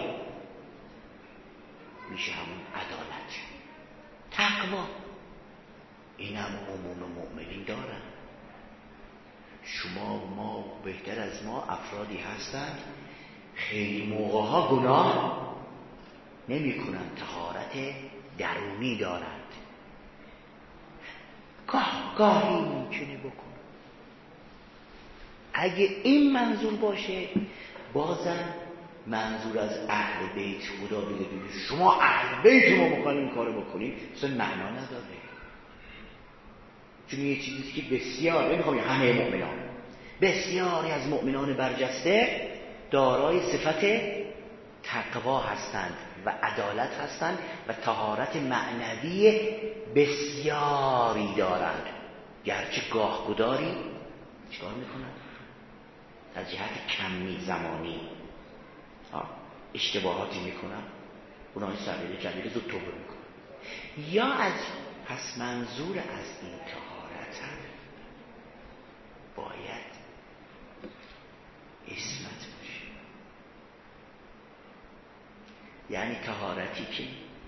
میشه همون عدالت. تقوا اینم عموم مؤمنین دارن. شما ما بهتر از ما افرادی هستند خیلی موقعها گناه نمی کنند، طهارت درونی دارند. گاهی ممکنه بکن. اگه این منظور باشه بازم منظور از اهل بیت خدا بگه شما اهل بیت ما میخوایم این کارو بکنیم اصلا معنا نداره. چون یه چیزی که بسیار نمیخوام همه مؤمنان بسیاری از مؤمنان برجسته دارای صفت تقوا هستند و عدالت هستند و طهارت معنوی بسیاری دارند، گرچه گاهگداری چیکار میکنند؟ از جهت کمی زمانی اشتباهاتی میکنن، اونها صغیر کبیر زود توبه میکنن. یا از پس منظور از این طهارت هم باید عصمت باشه، یعنی طهارتی که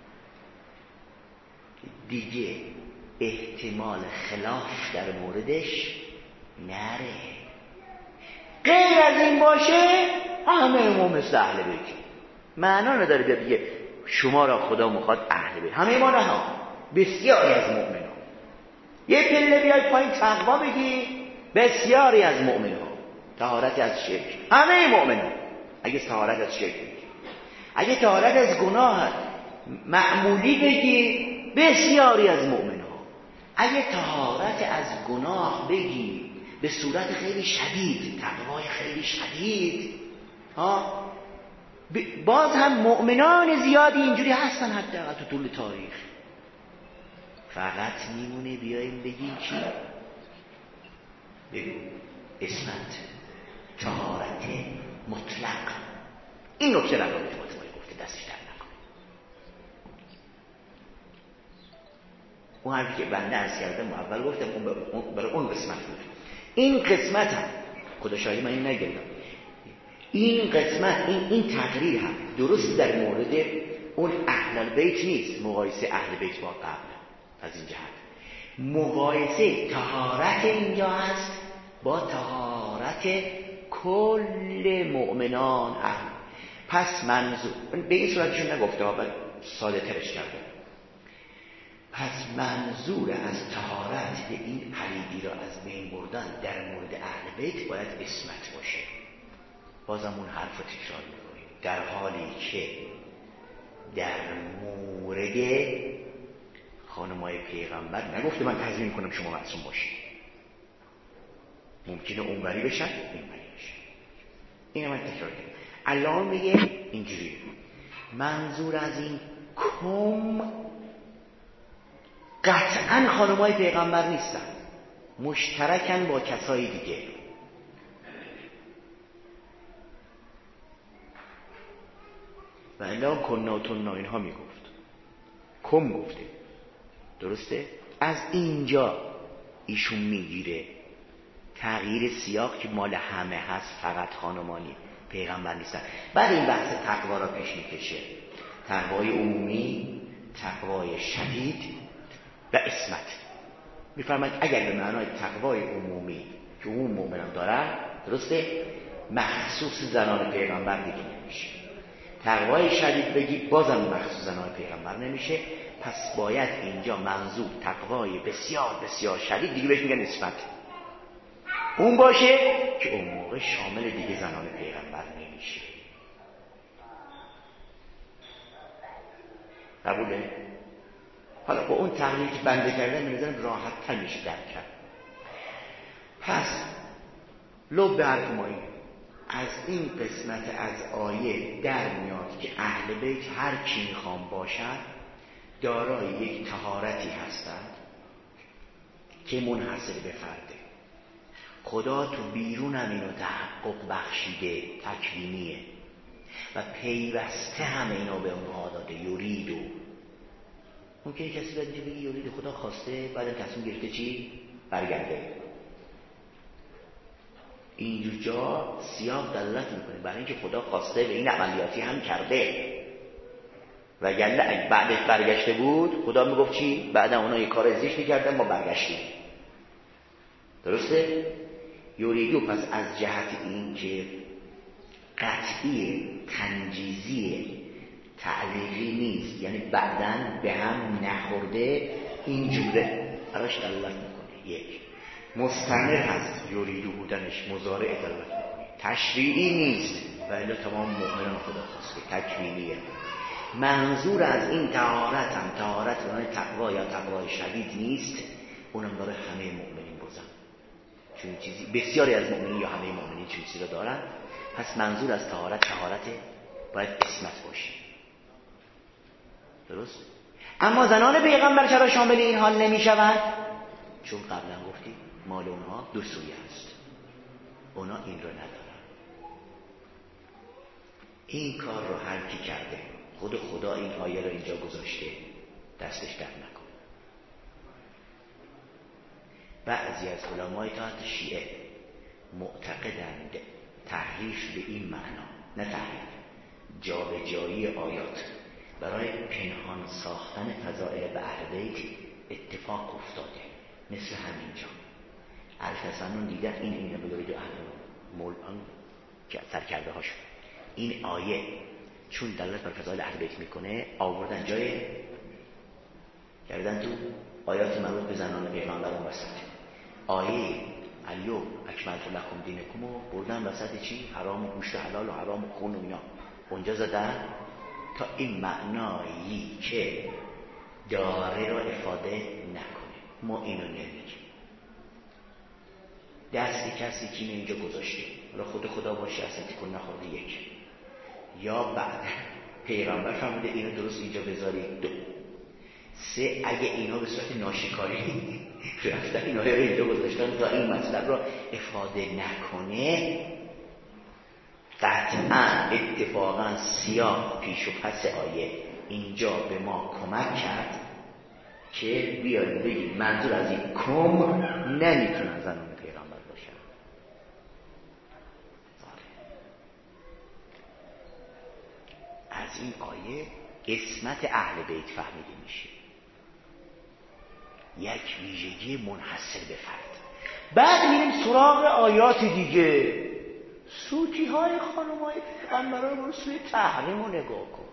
دیگه احتمال خلاف در موردش نره. غیر از این باشه همه ما مثل اهل بیت. معنا نداره بیا بگه شما را خدا میخواد اهل بیت، همه ما نه، بسیاری از مؤمنان. یه پله بیای پایین تقوا بگی بسیاری از مؤمنان. طهارت از شرک همه مؤمنان. اگه طهارت از شرک بگی، اگه طهارت از گناه معمولی بگی بسیاری از مؤمنان. اگه طهارت از گناه بگی به صورت خیلی شدید، تقوای خیلی شدید، باز هم مؤمنان زیادی اینجوری هستن حداقل تو طول تاریخ. فقط میمونه بیاییم بگیم چی؟ بگو عصمت، طهارت مطلق. این نکته را باید گفته دستش در نکنه. اون حرفی که بنده عرض کردم اول گفتم برای اون قسمت بود. این قسمت هم خدا شاهد من این نگردم، این قسمت این تقریر هم درست در مورد اون اهل بیت نیست، مقایسه اهل بیت با قبل. از این جهت مقایسه طهارت اینجا هست با طهارت کل مؤمنان اهل. پس منظور به این صورتشون نگفته ها، ساده ترش کرده. پس منظور از طهارت به این پلیدی را از بین بردن در مورد اهل بیت باید عصمت باشه. بازم اون حرف رو تکرار میکنیم، در حالی که در مورد خانمای پیغمبر نگفته من تضمین کنم شما معصوم باشید، ممکنه اونوری بشن اینوری بشن. اینه من تکرار کنم. الان میگه اینجوری منظور از این کم قطعا خانمای پیغمبر نیستن، مشترکن با کسای دیگه. و الا کنا و تنا اینها میگفت، کم گفته، درسته؟ از اینجا ایشون میگیره تغییر سیاق که مال همه هست، فقط خانمانی پیغمبر نیستن. بعد این بحث تقوا را پیش میکشه، تقوای عمومی، تقوای شدید و عصمت. میفرماید اگر به معنای تقوای عمومی که عموم مؤمنان دارن، درسته، مخصوص زنان پیغمبر دیگه نمیشه. تقوای شدید بگی بازم مخصوص زنان پیغمبر نمیشه. پس باید اینجا منظور تقوای بسیار بسیار شدید، دیگه بهش میگن عصمت، اون باشه که اون موقع شامل دیگه زنان پیغمبر نمیشه. قبوله؟ حالا با اون تقلیل که بنده کردن به نظرم راحت تر میشه درک کرد. پس لب حرف ما اینه، از این قسمت از آیه در میاد که اهل بیت هر کی میخوام باشد دارای یک طهارتی هستند که منحصر به فرده. خدا تو بیرون هم اینو تحقق بخشیده، تکوینیه و پیوسته هم اینو به اونها داده. یوریدو، ممکنه کسی باید اینجا بگی یورید خدا خواسته بعد تصمیم گرفته چی؟ برگرده. اینجور جا سیاق دلالت میکنه برای اینکه خدا خواسته به این عملیاتی هم کرده، وگرنه اگه بعدش برگشته بود خدا میگفت چی؟ بعد اونا یه کار زشتی کردن ما برگشتیم. درسته؟ یوریدو پس از جهت این که قطعی تنجیزی تعلیقی نیست، یعنی بعدن به هم نخورده، اینجوره براش دلالت میکنه. یک مستمر هست یوریدو بودنش، مضارع دلالت میکنه، تشریعی نیست و الا تمام مؤمنان خدا خواسته، تکوینیه. منظور از این طهارت هم طهارت برای تقوا یا تقوای شدید نیست، اونم داره همه مؤمنین بزن. چون چیزی بسیاری از مؤمنین یا همه مؤمنین چیزی رو دارن. پس منظور از طهارت باید عصمت باشه. درست؟ اما زنان پیغمبر چرا شامل این حال نمیشوند؟ چون قبلا گفتیم مال اونها دو سویه است، اونا این رو ندارن. این کار رو هر کی کرده خدا این آیه رو اینجا گذاشته، دستش در نکن. بعضی از علمای تحت شیعه معتقدند تحریف به این معنا، نه تحریف، جابجایی آیات برای پنهان ساختن فضائل به اهل بیت اتفاق افتاده. مثل همینجا التسنن دیدن این بگوید اهل مولان که سرکرده هاشون این آیه چون دلالت بر فضائل اهل بیت میکنه آوردن جای کردن تو آیات مربوط به زنان پیغمبران وسط. آیه الیوم اکملت لکم دینکم رو بردن وسط چی؟ حرام و گوشت حلال و حرام و خون و اینا اونجا زدن تا این معنایی که داره رو افاده نکنه. ما اینو نمیگیم. دستی کسی که اینجا گذاشته حالا خدا باشه اصلا تکون نخورده یک، یا بعد پیغمبر فرموده اینو درست اینجا بذارید. دو، سه، اگه اینا به صورت ناشکاری رفتن اینا رو اینجا گذاشتن تا این مطلب رو افاده نکنه، قطعا اتفاقا سیاق پیش و پس آیه اینجا به ما کمک کرد که بیاییم بگیم منظور از این کم نمیتونن زنان پیغمبر باشن. از این آیه عصمت اهل بیت فهمیده میشه، یک ویژگی منحصر به فرد. بعد میریم سراغ آیات دیگه. سوتی های خانم های پیغمبران رو سوی تحریم رو نگاه کن.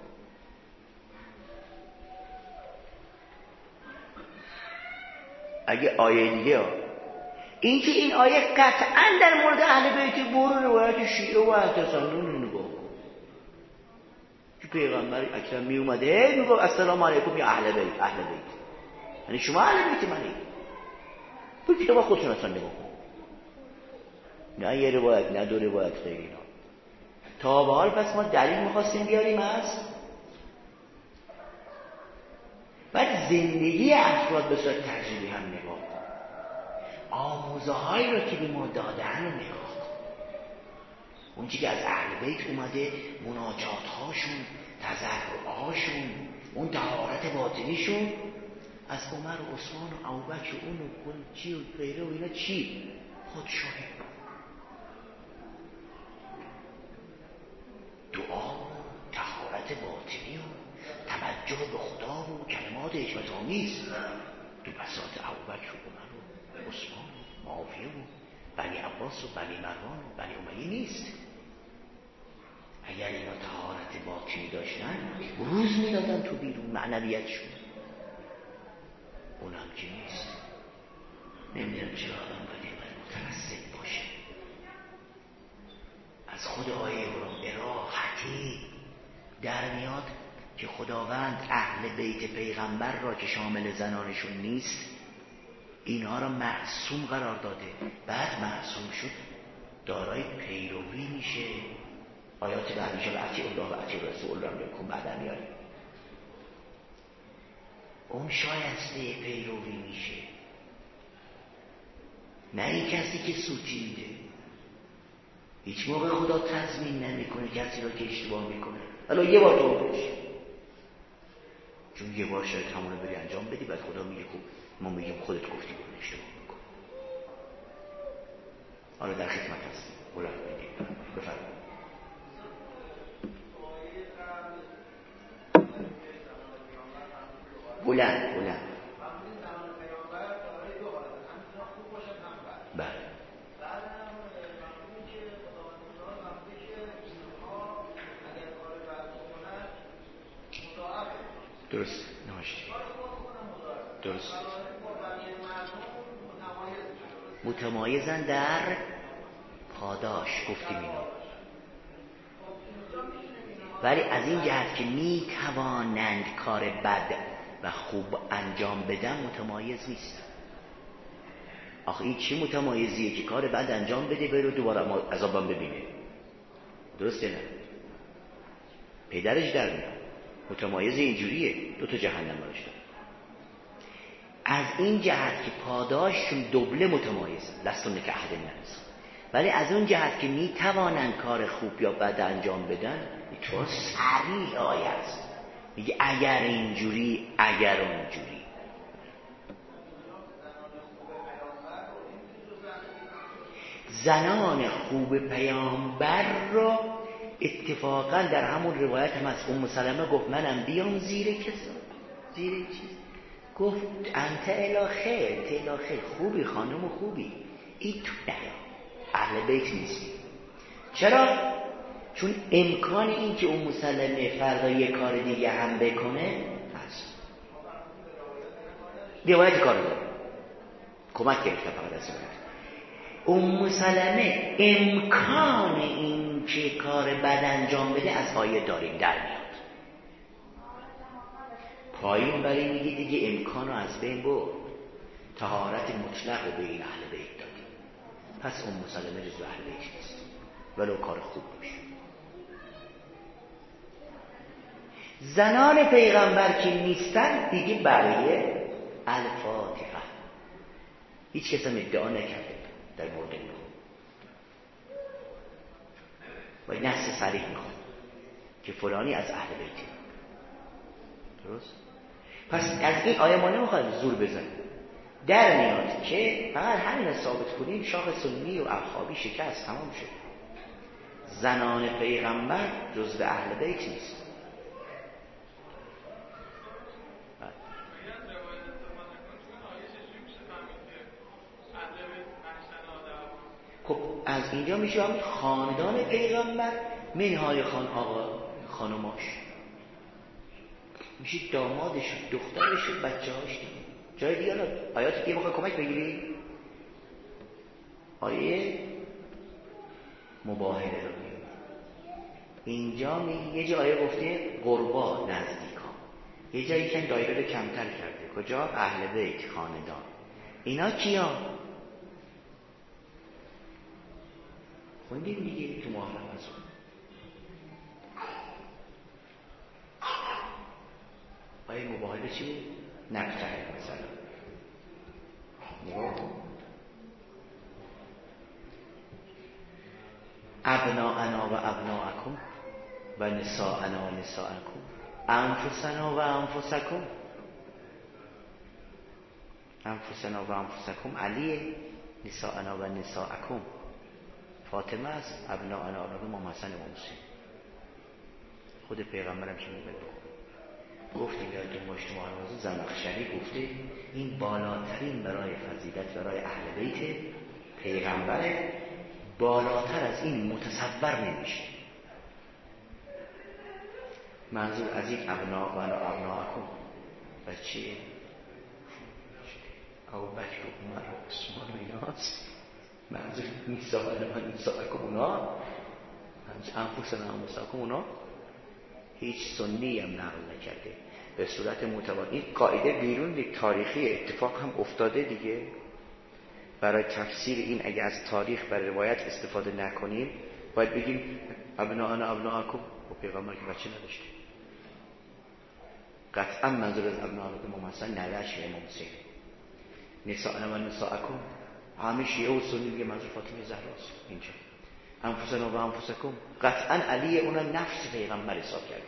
اگه آیه دیگه این که این آیه قطعا در مورد اهل بیت برو روایت شیعه و التسنن نگاه کن که پیغمبر اکرم می اومده میگه السلام علیکم یا اهل بیت، اهل بیت یعنی شما اهل بیت منی. تو کتاب خودتون اصلا نگاه کن، نه یه روایت نه دو روایت خیلی اینا. تا به حال پس ما دلیل میخواستیم بیاریم از بعد زندگی افراد به صورت تجربی هم نگاه کن، آموزه هایی رو که به ما دادن رو نگاه کن. اون چی که از اهل بیت اومده، مناجات هاشون، تضرعاشون، اون طهارت باطنیشون، از عمر و عثمان و ابوبکر و اون و چی و غیره و اینا چی خود شاهد. دعا و طهارت باطنی و توجه به خدا و کلمات حکمت‌آمیز تو بساط ابوبکر و عمر و عثمان و معاویه و بنی عباس و بنی مروان و بنی امیه نیست. اگر اینا طهارت باطنی داشتن روز میدادن تو بیرون معنویتشون، اونم که نیست. نمیدونم چرا آدم باید اینقدر مترصد باشه. از خود آیه راحتی در میاد که خداوند اهل بیت پیغمبر را که شامل زنانشون نیست اینها را معصوم قرار داده. بعد معصوم شد دارای پیروی میشه. آیات بعدیش رو اطیع الله و اطیع رسول را میکن بعد میاریم. اون شایسته پیروی میشه، نه این کسی که سوتی میده. هیچ موقع خدا تضمین نمیکنه کسی را که اشتباه میکنه. حالا یه بار تو بشه، چون یه بار شاید همونه بری انجام بدی، بعد خدا میگه خب ما میگیم خودت گفتی بود اشتباه میکن. حالا در خدمت هستیم. بلند بگیم بفرمایید. بلند بله درست نماشتی درست متمایزن در پاداش گفتیم اینو، ولی از این جهت که می توانند کار بد و خوب انجام بدن متمایز نیست. آخه این چه متمایزیه که کار بعد انجام بده بره دوباره عذابم ببینه؟ درسته نه؟ پدرش در میاد متمایز اینجوریه، 2 جهنم براش داره. از این جهت که پاداششون دوبله متمایزه، لستون که احد نرسه، ولی از اون جهت که میتوانن کار خوب یا بد انجام بدن، چون صریح آیه است میگه اگر اینجوری اگر اونجوری. زنان خوب پیامبر رو اتفاقا در همون روایت هم از ام سلمه گفت منم بیام زیر چیز گفت انت الی خیر خوبی خانم خوبی، این تو نیا اهل بیت نیستی. چرا؟ چون امکان این که ام سلمه فردا یه کار دیگه هم بکنه هست. روایت کار داره کمک گرفتم فقط از ام سلمه امکان این که کار بد انجام بده از آیه داریم در میاد. پایین برای میگه دیگه امکانو از بین برد، طهارت مطلق رو به این اهل بیت داد. پس ام سلمه جزو اهل بیت نیست ولو کار خوب باشه. زنان پیغمبر که نیستن دیگه برای الفاتحه هیچ کس هم ادعا نکرده در مورد این و نص صریح میخواد که فلانی از اهل بیت. درست؟ پس از این آیه ما نمیخوایم زور بزنیم، در میاد که فقط همین ثابت کنیم شاخ سنی و اصحابی شکست تمام شد. زنان پیغمبر جزو اهل بیت نیست. خب از اینجا میشه همین خاندان پیغمبر منهای خان آقا خانماش میشه دامادش دخترش بچه هاش دیگه. جای دیگه الان آیات دیگه بخواه کمک بگیری آیه مباهله رو میگه. اینجا میگه یه جای آیه گفته قربا نزدیکان، یه جایی که دایره رو کمتر کرده. کجا؟ اهل بیت خاندان. اینا کیا؟ خوندیم دیگه تو محرم از اون آیه مباهله چی بود؟ نقطه مثلا ابناءنا و ابناءکم و نساءنا و نساءکم انفسنا و انفسکم. انفسنا و انفسکم علیه، نساءنا و نساءکم فاطمه است، ابناءنا و ابناءکم امام حسن و حسین. خود پیغمبرم چه میگه گفتیم یادتون باشه محرم زمخشری گفته این بالاترین برای فضیلت برای اهل بیت پیغمبره، بالاتر از این متصور نمیشه. منظور از این ابناء و ابناءکم بچه ابوبکر و عمر و عثمان و ایناست. منظور نساء و نساءکم اونا، انفسنا و انفسکم اونا هیچ سنی هم نقل نکرده به صورت متواتر. این قاعده بیرون تاریخی اتفاق هم افتاده دیگه. برای تفسیر این اگه از تاریخ برای روایت استفاده نکنیم باید بگیم ابناءنا ابناءکم و پیغمبر که بچه نداشته. قطعا منظور از ابناءکم امام حسن نوه‌ش و امام حسین. نساءنا و نساءکم همه شیعه و سنی میگه منظور فاطمه زهراست. اینجا انفسنا و انفسکم قطعا علی اونا نفس پیغمبر حساب کرده.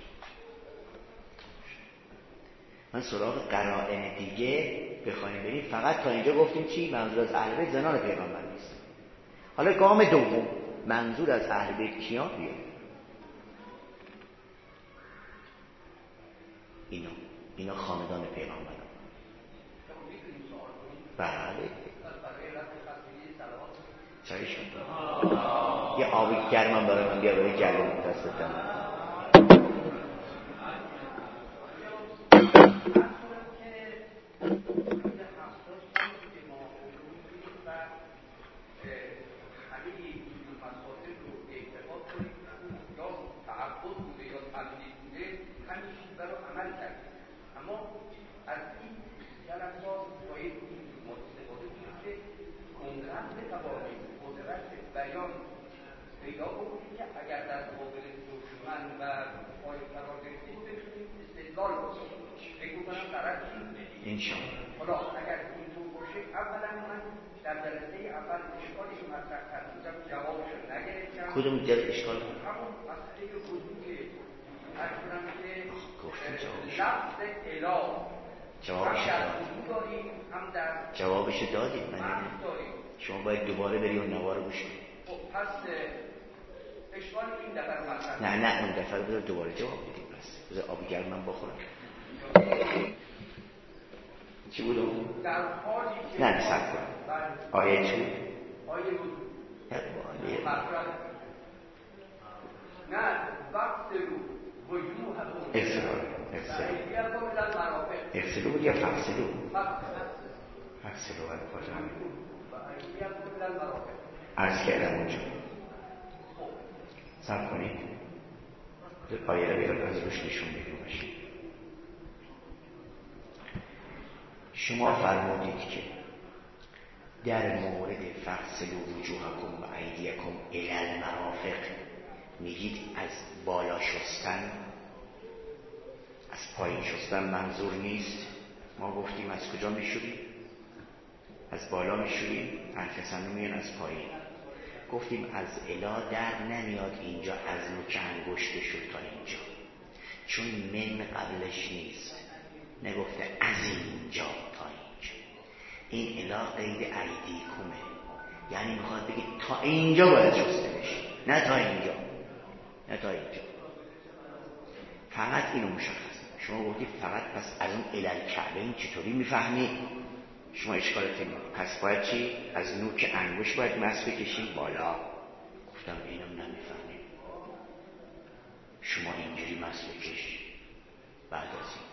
من سراغ قرائن دیگه بخوایم بریم فقط تا اینجا گفتیم چی؟ منظور از اهل بیت زنان پیغمبر نیست. حالا گام دوم منظور از اهل بیت کیا بیاد؟ اینا خاندان پیغمبر. بله چایی شد یه آبی گرمم برای من بیا برای گلوم دستتم. پیدا بکنید که اگر در مقابل دشمن و پای قرار گرفتید بتونید استدلال بکنید. فکر می‌کنم طرف این انشاءالله. حالا اگر اینطور باشه، اولا من در جلسه اول اشکالی که مطرح کردم جوابش رو نگرفتم. کدوم در اشکال؟ همون مسئله وجود که هر کنم که لفظ اله جوابش دادیم. من شما باید دوباره بری اون نوار رو گوش کنید. پس اشکال این دفعه نه اون دفعه بذار دوباره جواب بدیم. بس بذار آب گرم من بخورم. چی بود اون؟ نه صبر کن. آیه چی؟ آیه بود. نه وقت رو اغسلوا بود یا فغسلوا؟ فغسلوا باید کجا عرض کردم اونجا. صبر کنید آیه رو بیاد از روش نشون بگیم باشید. شما فرمودید که در مورد فغسلوا وجوهکم و ایدیکم الی المرافق میگید از بالا شستن، از پایین شستن منظور نیست. ما گفتیم از کجا میشوریم؟ از بالا میشوریم. انفسانو میگن از پایین. گفتیم از الا در نمیاد اینجا از نوک انگشت بشور تا اینجا، چون من قبلش نیست. نگفته از اینجا تا اینجا. این الا قید ایدیکمه، یعنی میخواد بگید تا اینجا باید شسته بشی، نه تا اینجا. فقط اینو مشخص. شما گفتید فقط پس از اون الالکعبه این چطوری میفهمی؟ شما اشکالت اینه. پس باید چی؟ از نوک انگشت باید مس بکشیم بالا. گفتم اینم نمیفهمیم. شما اینجوری مس بکش. بعد از این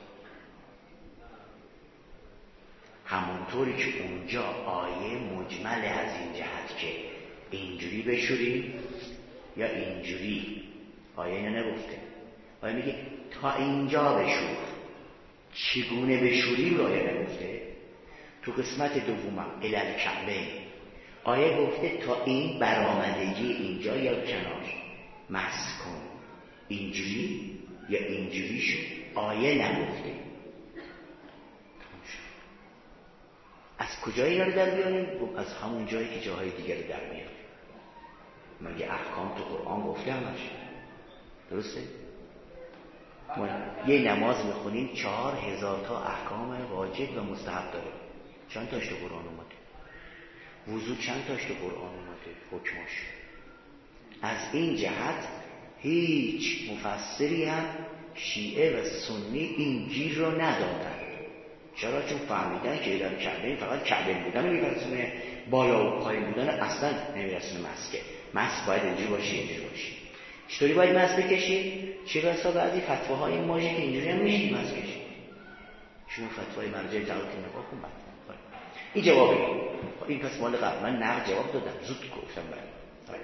همونطوری که اونجا آیه مجمل از این جهت که اینجوری بشوریم یا اینجوری، آیه اینو نگفته. آیه میگه تا اینجا بشور. چگونه بشوریم رو آیه نگفته. تو قسمت دومم الالکعبه آیه گفته تا این برآمدگی اینجا یا کنار مس کن. اینجوری یا اینجوری شد. آیه نگفته. از کجای اینا رو در بیاریم؟ از همون جایی که جاهای دیگر رو در بیاریم. مگه احکام تو قرآن گفته همش؟ درسته؟ ما یه نماز میخونیم 4000 تا احکام واجب و مستحب داره. چند تاش تو قرآن اومده؟ وضو چند تاش تو قرآن اومده؟ حکماش. از این جهت هیچ مفسری هم شیعه و سنی این گیر رو ندادن. چرا؟ چون فهمیدن که در کعبه فقط کعبه بودن نمیرسونه، بالا و پایین بودن اصلا نمیرسونه مسکه. مس باید اینجوری باشه، اینجوری باشه. چطوری باید مس بکشی؟ چه بسا بعضی فتواهای ماژی که اینجوری هم میشه مس کشی. شما فتوای مرجع جواب نگاه کن. بعد این جوابه. این پس مال قبل من نقد جواب دادم، زود گفتم برای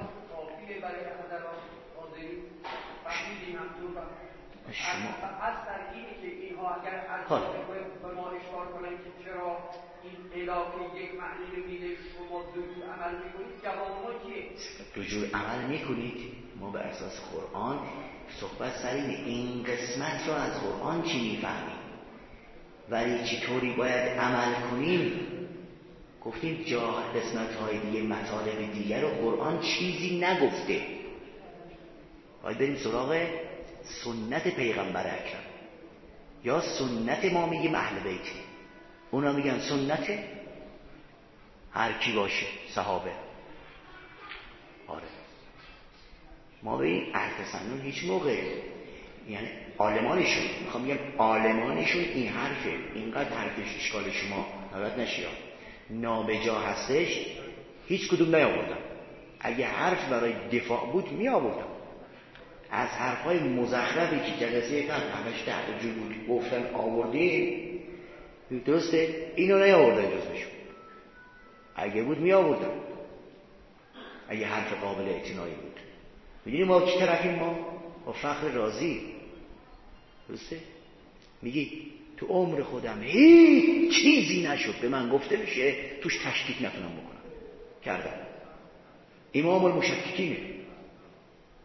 شما از ترکیبی که اینها اگر از به ما اشکال کنن که چرا این علاقه یک معنی رو میده شما دو جور عمل میکنید، جواب ما چیه؟ دو جور عمل میکنید. ما به اساس قرآن صحبت سر این قسمت رو از قرآن چی میفهمیم ولی چطوری باید عمل کنیم. گفتیم جا قسمت های دیگه مطالب دیگر رو قرآن چیزی نگفته. باید بریم سراغ سنت پیغمبر اکرم یا سنت ما میگیم اهل بیت. اونا میگن سنت هر کی باشه صحابه. آره ما به این ارتسنون هیچ موقع، یعنی عالمانشون، میخوام بگم عالمانشون این حرفه، اینقدر حرفش اشکال شما نباید نشیا نابجا هستش، هیچ کدوم نیاوردن. اگه حرف برای دفاع بود می آوردن. از حرفای مزخرفی که جلسه قبل همش تحت جور بود گفتن آوردیم، درسته؟ اینو نیاوردن جزشون. اگه بود می آوردن، اگه حرف قابل اعتنایی بود. میدونی ما چی طرفیم؟ ما با فخر رازی، درسته؟ میگی تو عمر خودم هیچ چیزی نشد به من گفته بشه توش تشکیک نتونم بکنم. کردم. امام المشککینه.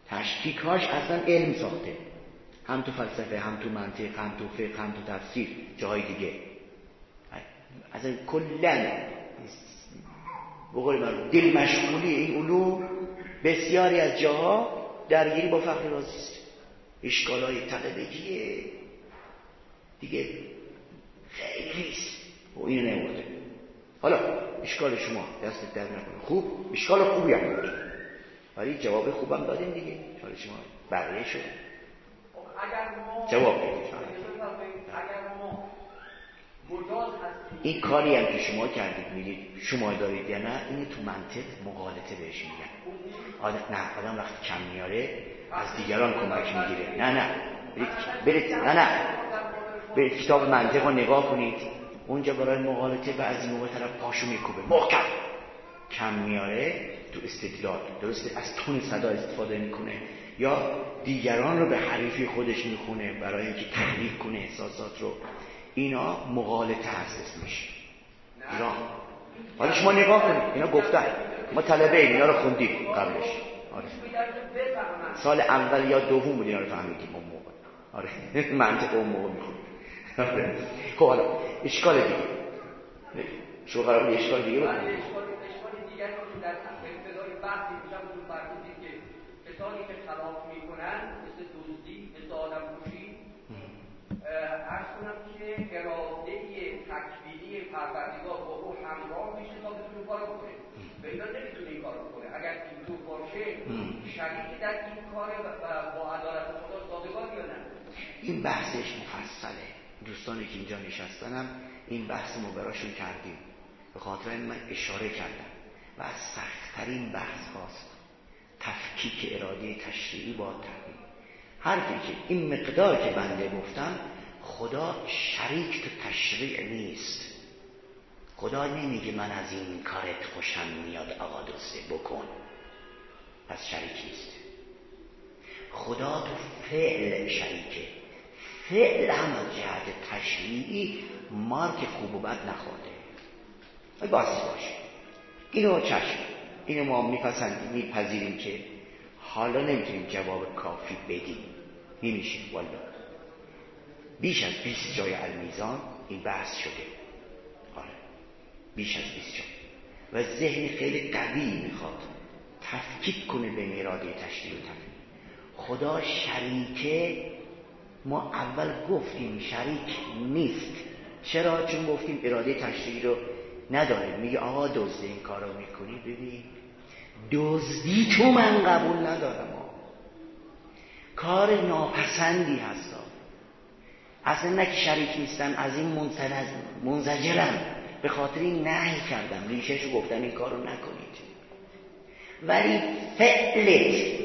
تشکیکاش اصلا علم ساخته، هم تو فلسفه، هم تو منطق، هم تو فقه، هم تو تفسیر، جاهای دیگه. اصلا کلاً بقول من دل مشغولی این علوم بسیاری از جاها درگیری با فقر رازی است. اشکالای طلبگیه دیگه خیلی است و اینو نمورده. حالا اشکال شما دست در نکنه، خوب اشکال خوبی هم بود ولی جواب خوبم دادیم دیگه. اشکال شما بقیه شد جواب بدید. این کاری هم که شما کردید میگید شما دارید یا نه، اینه تو منطق مغالطه بهش میگن. آدم وقتی کم میاره از دیگران کمک میگیره. نه برید کتاب منطق رو نگاه کنید، اونجا برای مغالطه بعضی موقع طرف پاشو میکوبه محکم، کم میاره تو استدلال درسته از تون صدا استفاده میکنه یا دیگران رو به حریفی خودش میخونه برای اینکه تحریک کنه احساسات رو. اینا مغالطه هست اسمش. اینا حالا شما نگاه کنید، اینا گفتن ما طلبه اینا رو خوندیم قبلش. آره. سال اول یا دوم بود اینا رو فهمیدیم اون موقع. آره منطق اون موقع میخونیم. آره. خب حالا اشکال دیگه شو قرار بود اشکال دیگه بکنیم. اشکال دیگر رو در ابتدای بحثی میشم تو فرمودید که کسانی که خلاف میکنن مثل دزدی، مثل آدم کشی، عرض کنم که اراده تکوینی پروردگار با او همراه میشه تا بتونه کار بکنه و اینا نمیتونه این کار بکنه. اگر اینطور باشه شریک در این کار با عدالت خدا سازگار یا نه؟ این بحثش مفصله. دوستانی که اینجا نشستنم این بحث ما براشون کردیم، به خاطر این من اشاره کردم و از سخت‌ترین بحث هاست تفکیک اراده تشریعی با تکوین. حرفی که این مقدار که بنده گفتم، خدا شریک تو تشریع نیست. خدا نمیگه من از این کارت خوشم میاد آقا دوسته بکن، پس شریک نیست. خدا تو فعل شریکه. فعل هم از جهت تشریعی مارک خوب و بد نخورده. باسی باشه اینو چشم، اینو ما میپذیریم که حالا نمیتونیم جواب کافی بدیم، نمیشه والله. بیش از 20 جای المیزان این بحث شده. آره بیش از 20 جا و ذهن خیلی قوی میخواد تفکیک کنه بین اراده تشریع و تکوین. خدا شریکه، ما اول گفتیم شریک نیست. چرا؟ چون گفتیم اراده تشریعی رو نداره. میگه آقا دزد این کارو میکنی، ببین دزدی تو من قبول ندارم، کار ناپسندی هستا، اصلا نه که شریک نیستم، از این منزجرم، به خاطر این نهی کردم، ریشهشو گفتم این کارو نکنید. ولی فعلت،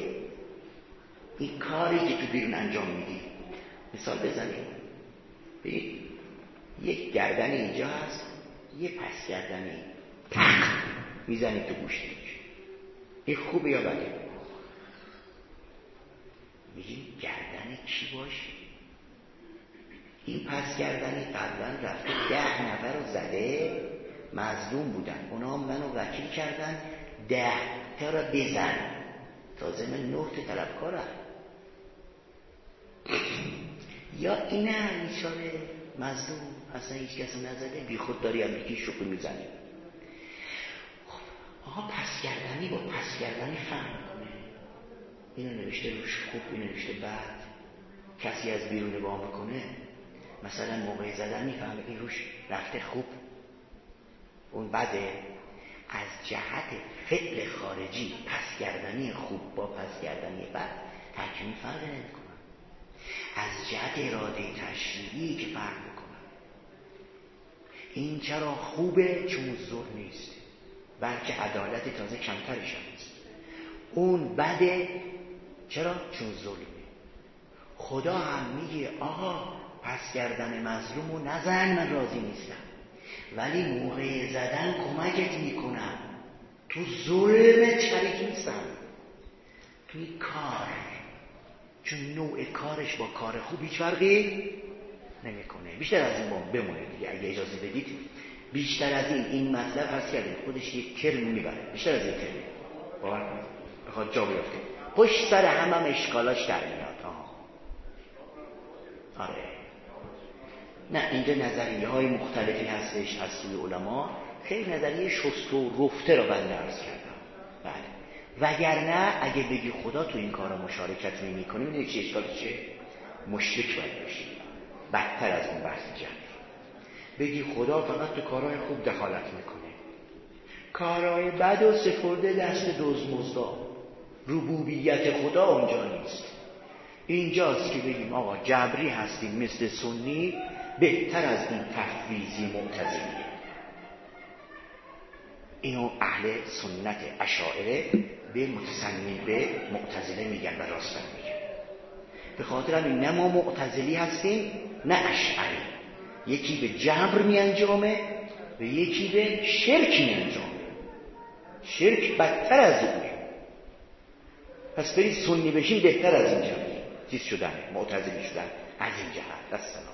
این کاری که تو بیرون انجام میدی، مثال بزنیم ببین یک گردن اینجا هست، یه پس گردنی تق میزنید تو گوشتش، این خوبه یا بده؟ میگیم گردن کی باشه؟ این پس گردنی قبلا رفته 10 نفر رو زده، مظلوم بودن، اونا منو وکیل کردن 10 تا رو بزن، تازه من 9 تا طلبکارم. یا اینه بیچاره مظلوم اصلا هیچ کسی نزده، بی خود داری هم یکی شوخی میزنی. خب آقا پس گردنی با پس گردنی فهم کنه، اینو نوشته روش خوب، اینو نوشته بد. کسی از بیرون نگاه میکنه مثلا موقع زدن میفهمه این روش رفته خوب اون بده. از جهت فعل خارجی پس گردنی خوب با پس گردنی بد ترکیبی فرق نمیکنه. از جهت اراده تشریعی که فرق میکنه. این چرا خوبه؟ چون ظلم نیست، بلکه عدالت تازه کمترش هست. اون بده چرا؟ چون ظلمه. خدا هم میگه آقا پس گردن مظلومو نزن، من راضی نیستم، ولی موقع زدن کمکت میکنم، تو ظلمت شریک نیستم، توی کار، چون نوع کارش با کار خوب هیچ فرقی نمیکنه. بیشتر از این بمونه دیگه، اگه اجازه بدید بیشتر از این مطلب هست کردیم خودش یک کرم میبره، بیشتر از این کرم باور کنید بخواد جا بیافته. پشت سر هم اشکالاش در میاد. آره. نه اینجا نظریه های مختلفی هستش از سوی علما، خیلی نظریه شست و رفته رو بنده عرض کردم. بله. وگرنه اگه بگی خدا تو این کارا مشارکت نمی کنه، میدونی چی اشکال چه؟ مشرک باید بشی، بدتر از اون بحث جمعی. بگی خدا فقط تو کارهای خوب دخالت میکنه، کارهای بد و سپرده دست دزدمزدا، ربوبیت خدا اونجا نیست. اینجاست که بگیم آقا جبری هستیم مثل سنی، بهتر از این تفویضی معتزلی. اینو اهل سنت اشاعره به متسنی به معتزله میگن و راستن میگن. به خاطر همین نه ما معتزلی هستیم نه اشعری. یکی به جبر میانجامه و یکی به شرک میانجامه. شرک بدتر از اونه. پس برید سنی بشین بهتر از این جبر چیز شدن، معتزلی شدن از این جهت. السلام.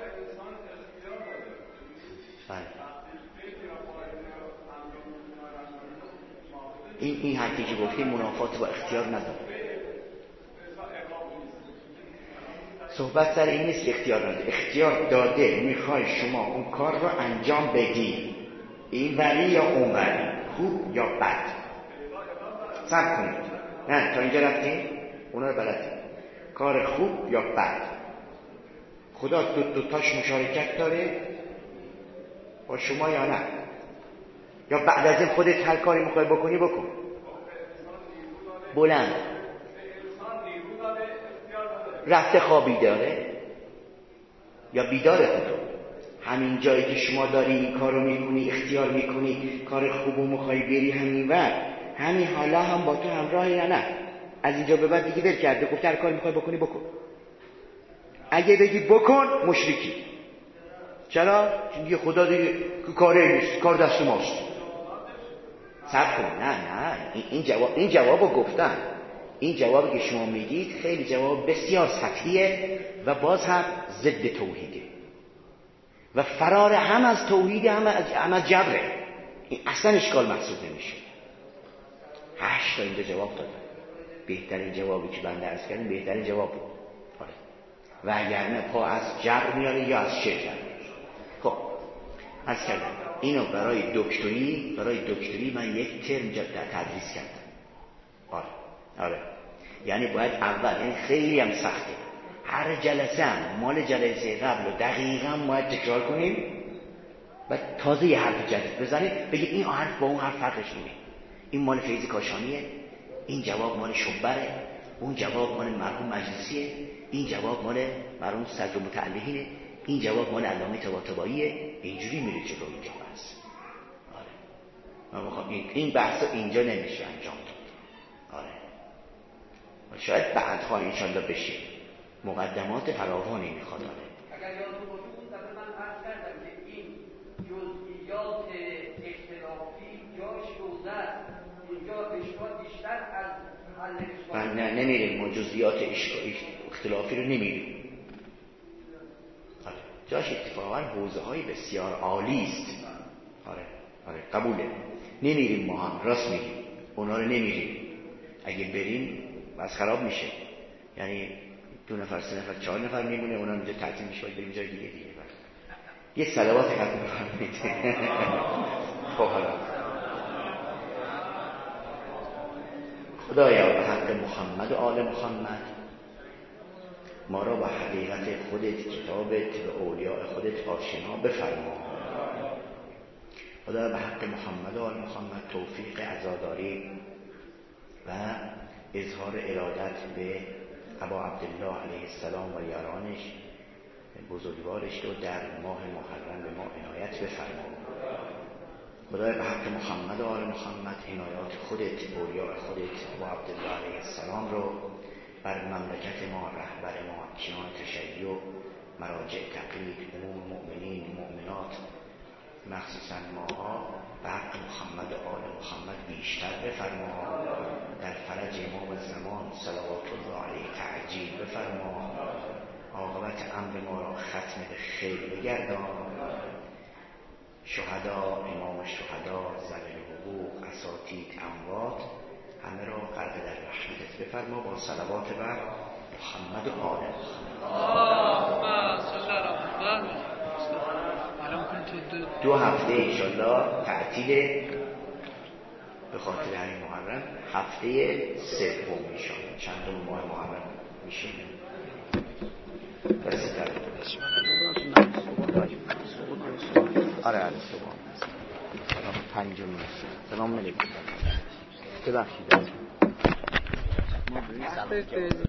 این حرفی که گفتیم منافات با اختیار نداره. صحبت سر این نیست که اختیار نداره. اختیار داده، میخوای شما اون کار رو انجام بدی، این ولی یا اون ولی، خوب یا بد. صبر کنید. نه تا اینجا رفتیم اونا رو بلدیم. کار خوب یا بد. خدا دوتاش مشارکت داره با شما یا نه؟ یا بعد از این خودت هر کاری میخوای بکنی بکن. بلند رفته خوابی داره یا بیداره خدا؟ همین جایی که شما داری این کارو میکنی، اختیار میکنی، کار خوبو میخوای بری همین ور، همین حالا هم با تو همراه یا نه؟ از اینجا به بعد دیگه ول کرده، گفت هر کاری میخوای بکنی بکن. اگه بگی بکن مشرکی. چرا؟ چون دیگه خدا دیگه کاره نیست، کار دست ماست. صبر کن. نه این جوابو گفتن. این جوابی که شما میگید خیلی جواب بسیار سطحیه و باز هم ضد توحیده و فرار هم از توحید هم از جبره. این اصلا اشکال محسوب نمیشه. 8 تا اینجا جواب دادن. بهترین جوابی که بنده عرض کردم بهترین جواب بود. و اگرنه پا از جبر میاره یا از شرک. خب عرض کردم اینو برای دکتری من یک ترم تدریس کردم. آره. یعنی باید اول، این خیلی هم سخته، هر جلسه هم مال جلسه قبل و دقیقا باید تکرار کنیم و تازه یه حرف جدید بزنیم، بگید این حرف با اون حرف فرقش اینه، این مال فیض کاشانیه، این جواب مال شبره، اون جواب مال مرحوم مجلسیه، این جواب مال مرحوم صدر متعلقینه، این جواب مال علامه طباطباییه. اینجوری میره جلو اینجا بحث. آره. من میخوام این بحث اینجا نمیشه انجام داد. آره. شاید بعدها انشالله بشه. مقدمات فراوانی میخواد. اگر یادتون باشه اون دفعه من عرض کردم که این جزئیات اختلافی جاش روزه، اونجا اشکال بیشتر از حل اشکال. من نمیریم، ما جزئیات اختلافی رو نمیریم. جاش اتفاقا حوزه های بسیار عالی است. آره قبوله. نمیریم ما هم، راست میگیم، اونا رو نمیریم. اگه بریم بس خراب میشه. یعنی 2 نفر 3 نفر 4 نفر میمونه، اونا اینجا تعطیل میشه، باید بریم جای دیگه. یه صلوات ختم بفرمایید. خب حالا خدایا به حق محمد و آل محمد ما را با حقیقت خودت، کتابت و اولیاء خودت آشنا بفرما. خدا به حق محمد و آل محمد توفیق عزاداری و اظهار ارادت به ابا عبدالله علیه السلام و یارانش بزرگوارش رو در ماه محرم به ما عنایت بفرما. خدای به حق محمد و آل محمد عنایات خودت، اولیاء خودت ابا عبدالله علیه السلام رو بر مملکت ما، رهبر ما، کیان تشیع، مراجع تقلید، عموم مؤمنین مؤمنات، مخصوصا ماها، به حق محمد و آل محمد بیشتر بفرما. در فرج امام زمان صلوات الله علیه تعجیل بفرما. عاقبت امر ما را ختم به خیر بگردان. شهدا، امام شهدا، ذوی الحقوق، اساتید، اموات همه را غرق در رحمتت بفرما با صلوات بر محمد و آل محمد. 2 هفته انشالله تعطیل به خاطر همین محرم، هفته سوم میشه، چندم ماه محرم میشه. دست در آره صبح پنجم میشه. سلام علیکم. ببخشید